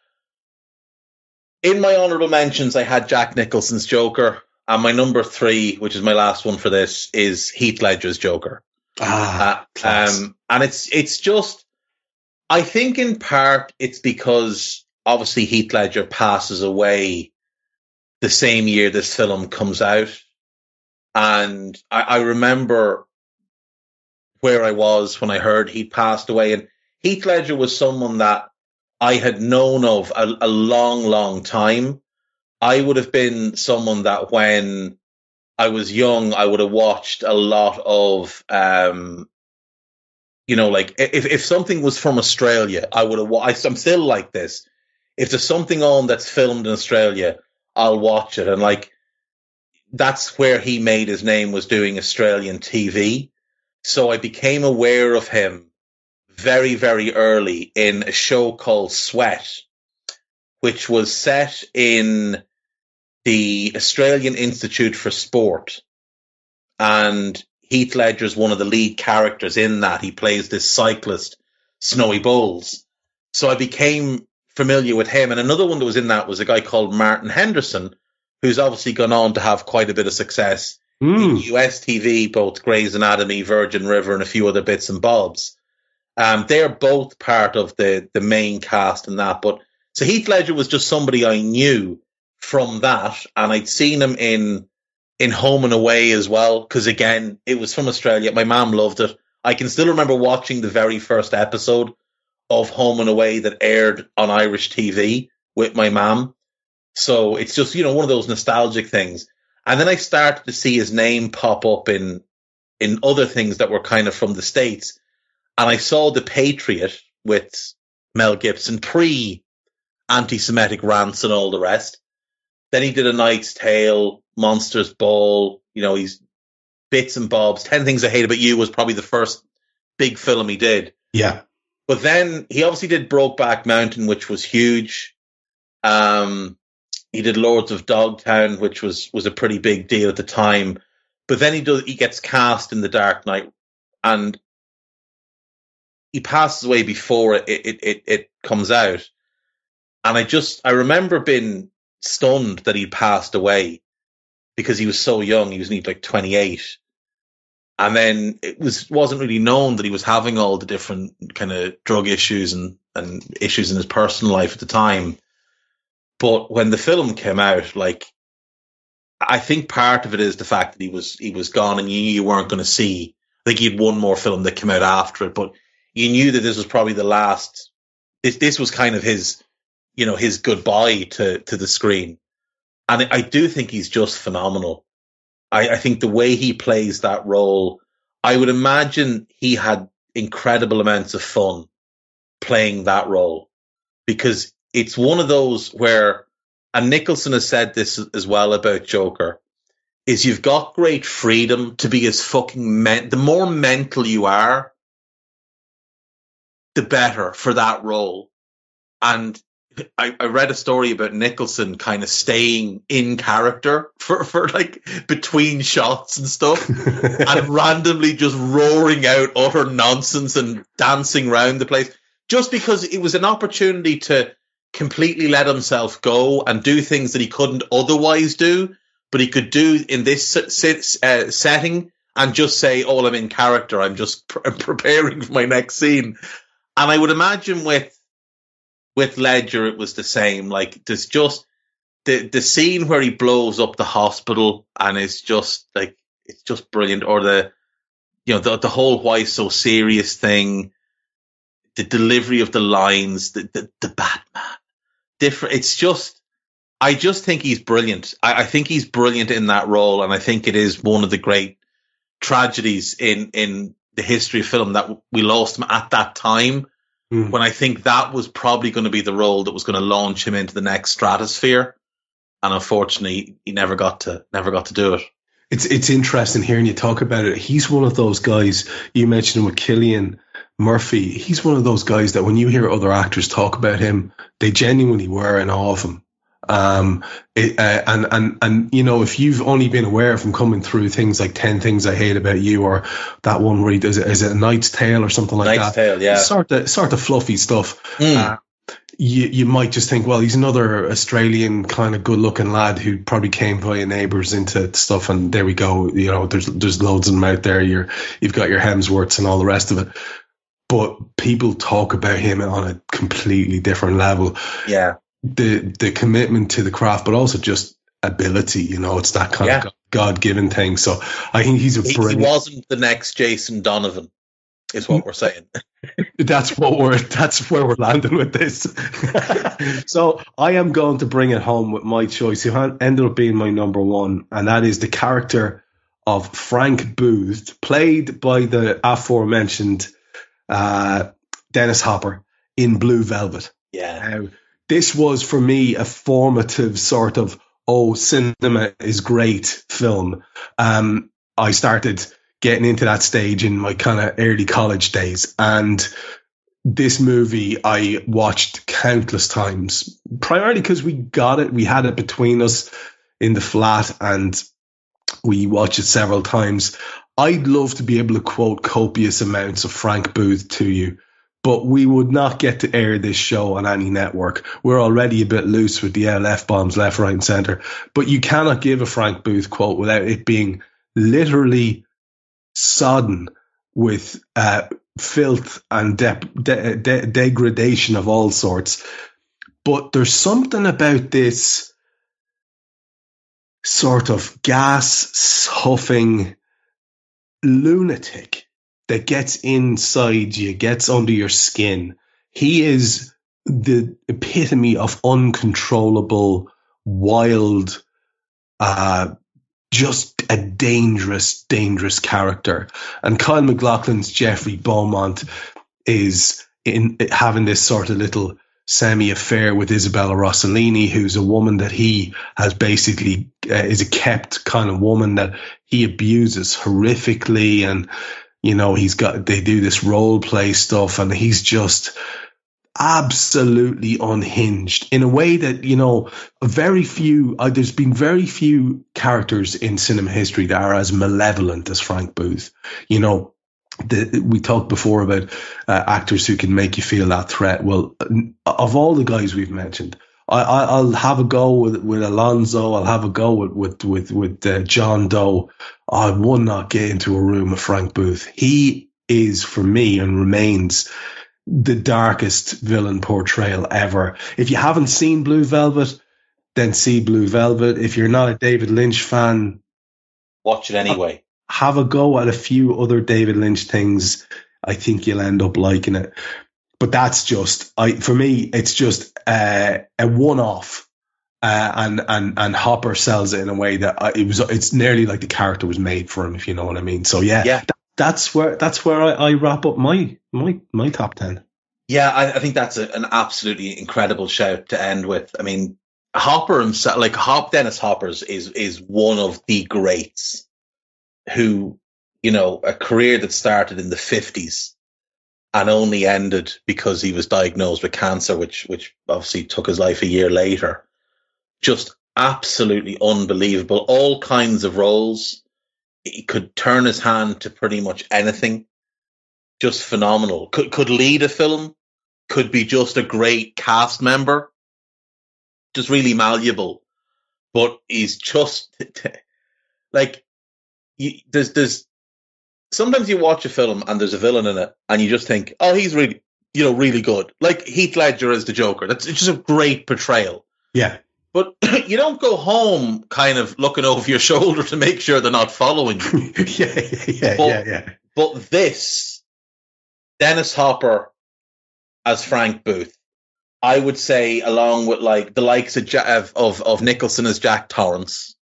In my honourable mentions, I had Jack Nicholson's Joker, and my number three, which is my last one for this, is Heath Ledger's Joker. Ah, Uh, class. um, and it's it's just, I think in part it's because obviously Heath Ledger passes away the same year this film comes out, and I, I remember where I was when I heard he'd passed away, and Heath Ledger was someone that I had known of a, a long, long time. I would have been someone that when I was young, I would have watched a lot of, um, you know, like if, if something was from Australia, I would have, wa- I, I'm still like this. If there's something on that's filmed in Australia, I'll watch it. And like, that's where he made his name, was doing Australian T V. So I became aware of him very, very early in a show called Sweat, which was set in the Australian Institute for Sport, and Heath Ledger's one of the lead characters in that. He plays this cyclist, Snowy Bowles, So I became familiar with him. And another one that was in that was a guy called Martin Henderson, who's obviously gone on to have quite a bit of success mm. in U S T V, both Grey's Anatomy, Virgin River, and a few other bits and bobs. Um, they're both part of the, the main cast and that. But so Heath Ledger was just somebody I knew from that, and I'd seen him in in Home and Away as well, because again, it was from Australia. My mom loved it. I can still remember watching the very first episode of Home and Away that aired on Irish T V with my mom. So it's just, you know, one of those nostalgic things. And then I started to see his name pop up in in other things that were kind of from the States. And I saw The Patriot with Mel Gibson, pre-anti-Semitic rants and all the rest. Then he did A Knight's Tale, Monsters Ball, you know, he's bits and bobs. Ten Things I Hate About You was probably the first big film he did. Yeah. But then he obviously did Brokeback Mountain, which was huge. Um, he did Lords of Dogtown, which was, was a pretty big deal at the time. But then he does, he gets cast in The Dark Knight, and he passes away before it, it, it, it comes out. And I just, I remember being stunned that he passed away because he was so young. He was only like twenty-eight. And then it was, wasn't really known that he was having all the different kind of drug issues and, and issues in his personal life at the time. But when the film came out, like, I think part of it is the fact that he was, he was gone and you knew you weren't going to see, I think he had one more film that came out after it, but you knew that this was probably the last, this, this was kind of his, you know, his goodbye to, to the screen. And I do think he's just phenomenal. I, I think the way he plays that role, I would imagine he had incredible amounts of fun playing that role, because it's one of those where, and Nicholson has said this as well about Joker, is you've got great freedom to be as fucking men- the more mental you are, the better for that role. And I, I read a story about Nicholson kind of staying in character for, for like between shots and stuff and randomly just roaring out utter nonsense and dancing around the place, just because it was an opportunity to completely let himself go and do things that he couldn't otherwise do, but he could do in this uh, setting and just say, oh, I'm in character. I'm just pre- preparing for my next scene. And I would imagine with with Ledger, it was the same. Like, there's just the the scene where he blows up the hospital, and it's just like, it's just brilliant. Or the, you know, the the whole why so serious thing, the delivery of the lines, the the, the Batman, different. It's just, I just think he's brilliant. I, I think he's brilliant in that role, and I think it is one of the great tragedies in in the history of film that we lost him at that time, mm. when I think that was probably going to be the role that was going to launch him into the next stratosphere. And unfortunately, he never got to never got to do it. It's it's interesting hearing you talk about it. He's one of those guys, you mentioned him with Cillian Murphy. He's one of those guys that when you hear other actors talk about him, they genuinely were in awe of him. Um, it, uh, and, and, and, you know, if you've only been aware of him coming through things like ten Things I Hate About You, or that one where he does it, is it A Knight's Tale or something like Knight's that? Tale, yeah. Sort of, sort of fluffy stuff. Mm. Uh, you, you might just think, well, he's another Australian kind of good looking lad who probably came via Neighbours into stuff. And there we go. You know, there's, there's loads of them out there. You're, you've got your Hemsworths and all the rest of it. But people talk about him on a completely different level. Yeah. The the commitment to the craft, but also just ability, you know, it's that kind yeah. of God-given thing. So I think he's a he, brilliant. He wasn't the next Jason Donovan, is what we're saying. That's what we're. That's where we're landing with this. So I am going to bring it home with my choice, who ended up being my number one, and that is the character of Frank Booth, played by the aforementioned uh, Dennis Hopper in Blue Velvet. Yeah. Now, this was, for me, a formative sort of, oh, cinema is great film. Um, I started getting into that stage in my kind of early college days. And this movie I watched countless times, primarily because we got it. We had it between us in the flat and we watched it several times. I'd love to be able to quote copious amounts of Frank Booth to you, but we would not get to air this show on any network. We're already a bit loose with the L F bombs left, right, and centre. But you cannot give a Frank Booth quote without it being literally sodden with uh, filth and de- de- de- degradation of all sorts. But there's something about this sort of gas huffing lunatic that gets inside you, gets under your skin. He is the epitome of uncontrollable, wild, uh, just a dangerous, dangerous character. And Kyle MacLachlan's Jeffrey Beaumont is in having this sort of little semi-affair with Isabella Rossellini, who's a woman that he has basically uh, is a kept kind of woman that he abuses horrifically. And, you know, he's got, they do this role play stuff, and he's just absolutely unhinged in a way that, you know, very few, uh, there's been very few characters in cinema history that are as malevolent as Frank Booth. You know, the, we talked before about uh, actors who can make you feel that threat. Well, of all the guys we've mentioned, I, I, I'll have a go with, with Alonzo. I'll have a go with, with, with, with uh, John Doe. I would not get into a room with Frank Booth. He is, for me, and remains the darkest villain portrayal ever. If you haven't seen Blue Velvet, then see Blue Velvet. If you're not a David Lynch fan, watch it anyway. Have a go at a few other David Lynch things. I think you'll end up liking it. But that's just, I for me, it's just uh, a one-off. Uh, and and and Hopper sells it in a way that I, it was. It's nearly like the character was made for him, if you know what I mean. So yeah, yeah. That, that's where that's where I, I wrap up my my my top ten. Yeah, I, I think that's a, an absolutely incredible shout to end with. I mean, Hopper himself, like Hop Dennis Hopper's, is is one of the greats. Who, you know, a career that started in the fifties and only ended because he was diagnosed with cancer, which which obviously took his life a year later. Just absolutely unbelievable. All kinds of roles. He could turn his hand to pretty much anything. Just phenomenal. Could could lead a film. Could be just a great cast member. Just really malleable. But he's just like, you, there's there's sometimes you watch a film and there's a villain in it and you just think, oh, he's really, you know, really good. Like Heath Ledger as the Joker. That's it's just a great portrayal. Yeah. But you don't go home kind of looking over your shoulder to make sure they're not following you. yeah, yeah, but, yeah, yeah. But this, Dennis Hopper as Frank Booth, I would say, along with like the likes of of of, of Nicholson as Jack Torrance,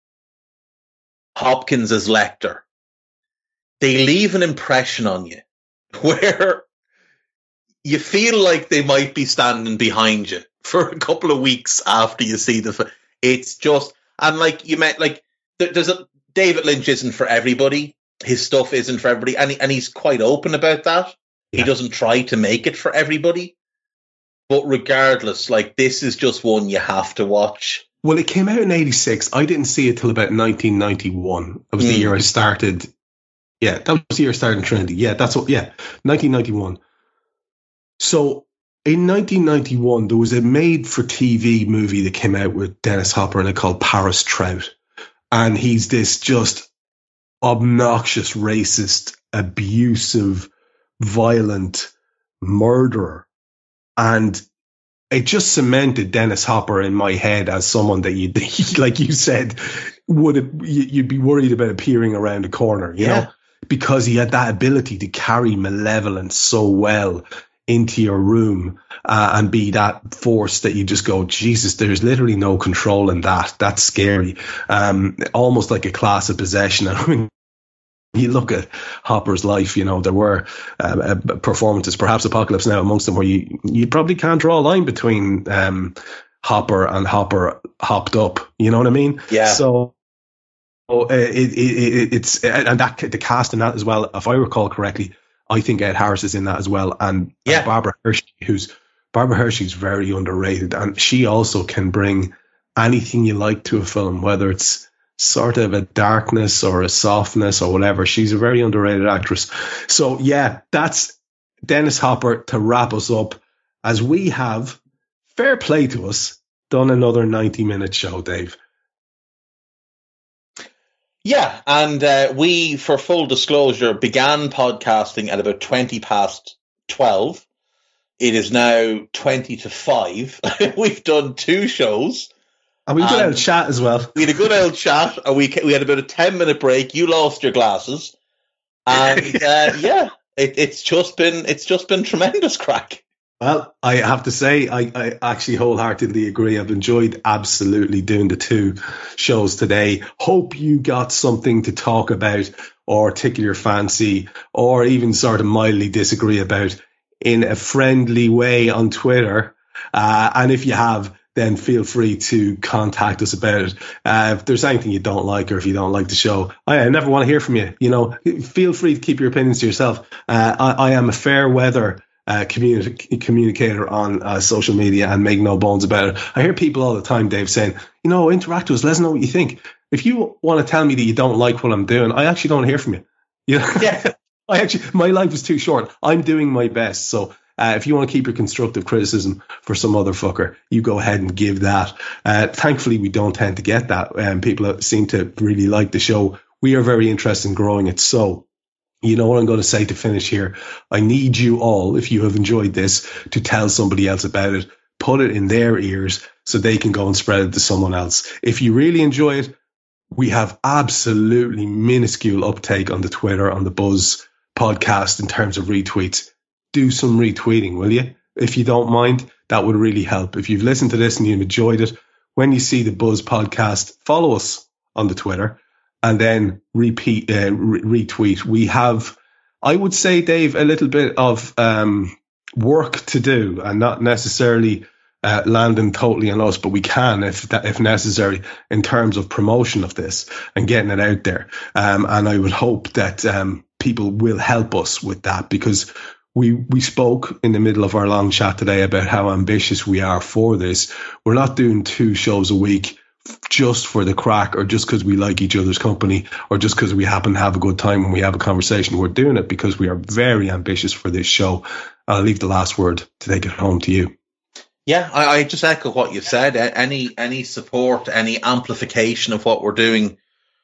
Hopkins as Lecter, they leave an impression on you where you feel like they might be standing behind you for a couple of weeks after you see the film. It's just, and like you meant, like there, there's a David Lynch isn't for everybody. His stuff isn't for everybody, and he, and he's quite open about that. Yeah. He doesn't try to make it for everybody. But regardless, like this is just one you have to watch. Well, it came out in eighty-six. I didn't see it till about nineteen ninety-one. That was mm. the year I started. Yeah, that was the year I started in Trinity. Yeah, that's what. Yeah, nineteen ninety-one. So in nineteen ninety-one, there was a made-for-T V movie that came out with Dennis Hopper in it called Paris Trout. And he's this just obnoxious, racist, abusive, violent murderer. And it just cemented Dennis Hopper in my head as someone that you, like you said, would it, you'd be worried about appearing around the corner, you yeah. know, because he had that ability to carry malevolence so well into your room uh, and be that force that you just go, Jesus, there's literally no control in that. That's scary. Um, almost like a class of possession. I mean, you look at Hopper's life, you know, there were uh, performances, perhaps Apocalypse Now amongst them, where you, you probably can't draw a line between um, Hopper and Hopper hopped up. You know what I mean? Yeah. So uh, it, it, it, it's, and that the cast in that as well, if I recall correctly, I think Ed Harris is in that as well. And yeah. uh, Barbara Hershey, who's Barbara Hershey's very underrated. And she also can bring anything you like to a film, whether it's sort of a darkness or a softness or whatever. She's a very underrated actress. So yeah, that's Dennis Hopper to wrap us up, as we have, fair play to us, done another ninety minute show, Dave. Yeah, and uh, we, for full disclosure, began podcasting at about twenty past twelve. It is now twenty to five. We've done two shows. And we had a good old chat as well. We had a good old chat, and we we had about a ten minute break. You lost your glasses, and uh, yeah, it, it's just been it's just been tremendous crack. Well, I have to say, I, I actually wholeheartedly agree. I've enjoyed absolutely doing the two shows today. Hope you got something to talk about or tickle your fancy or even sort of mildly disagree about in a friendly way on Twitter. Uh, and if you have, then feel free to contact us about it. Uh, if there's anything you don't like or if you don't like the show, I, I never want to hear from you. You know, feel free to keep your opinions to yourself. Uh, I, I am a fair weather Uh, communi- communicator on uh, social media and make no bones about it. I hear people all the time, Dave, saying, you know, interact with us, let us know what you think. If you want to tell me that you don't like what I'm doing, I actually don't hear from you. You know? Yeah. I actually, my life is too short. I'm doing my best. So uh, if you want to keep your constructive criticism for some other fucker, you go ahead and give that. Uh, thankfully, we don't tend to get that. Um, people seem to really like the show. We are very interested in growing it. So, you know what I'm going to say to finish here? I need you all, if you have enjoyed this, to tell somebody else about it. Put it in their ears so they can go and spread it to someone else. If you really enjoy it, we have absolutely minuscule uptake on the Twitter, on the Buzz podcast in terms of retweets. Do some retweeting, will you? If you don't mind, that would really help. If you've listened to this and you've enjoyed it, when you see the Buzz podcast, follow us on the Twitter. And then repeat, uh, re- retweet. We have, I would say, Dave, a little bit of um, work to do, and not necessarily uh, landing totally on us, but we can, if that, if necessary, in terms of promotion of this and getting it out there. Um, and I would hope that um, people will help us with that, because we we spoke in the middle of our long chat today about how ambitious we are for this. We're not doing two shows a week just for the crack, or just because we like each other's company, or just because we happen to have a good time when we have a conversation. We're doing it because we are very ambitious for this show. I'll leave the last word to take it home to you. Yeah, I, I just echo what you said. Any any support, any amplification of what we're doing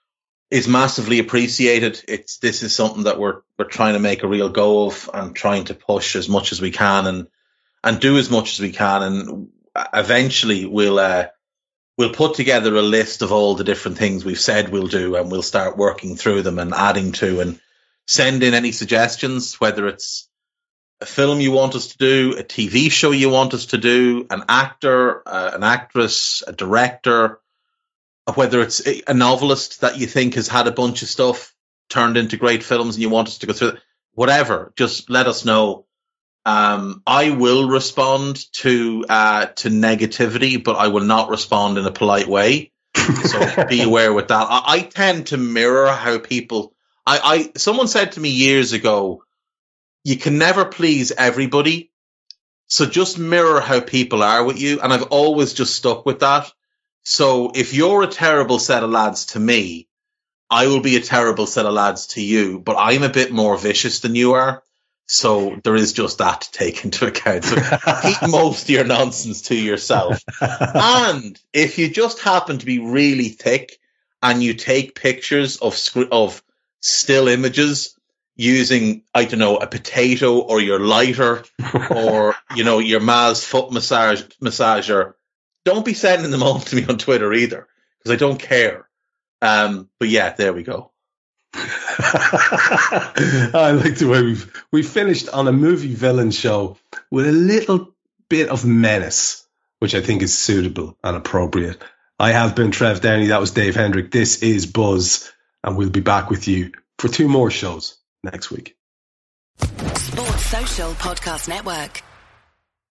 is massively appreciated. It's this is something that we're we're trying to make a real go of, and trying to push as much as we can, and and do as much as we can, and eventually we'll. Uh, We'll put together a list of all the different things we've said we'll do, and we'll start working through them and adding to, and send in any suggestions, whether it's a film you want us to do, a T V show you want us to do, an actor, uh, an actress, a director, whether it's a novelist that you think has had a bunch of stuff turned into great films and you want us to go through it. Whatever, just let us know. Um, I will respond to uh, to negativity, but I will not respond in a polite way. So be aware with that. I, I tend to mirror how people. I, I someone said to me years ago, you can never please everybody, so just mirror how people are with you. And I've always just stuck with that. So if you're a terrible set of lads to me, I will be a terrible set of lads to you. But I'm a bit more vicious than you are. So there is just that to take into account. So keep most of your nonsense to yourself. And if you just happen to be really thick and you take pictures of sc- of still images using, I don't know, a potato or your lighter or, you know, your Ma's foot massage massager, don't be sending them on to me on Twitter either, because I don't care. Um, but yeah, there we go. I like the way we've we finished on a movie villain show with a little bit of menace, which I think is suitable and appropriate. I have been Trev Downey. That was Dave Hendrick. This is Buzz, and we'll be back with you for two more shows next week. Sports Social Podcast Network.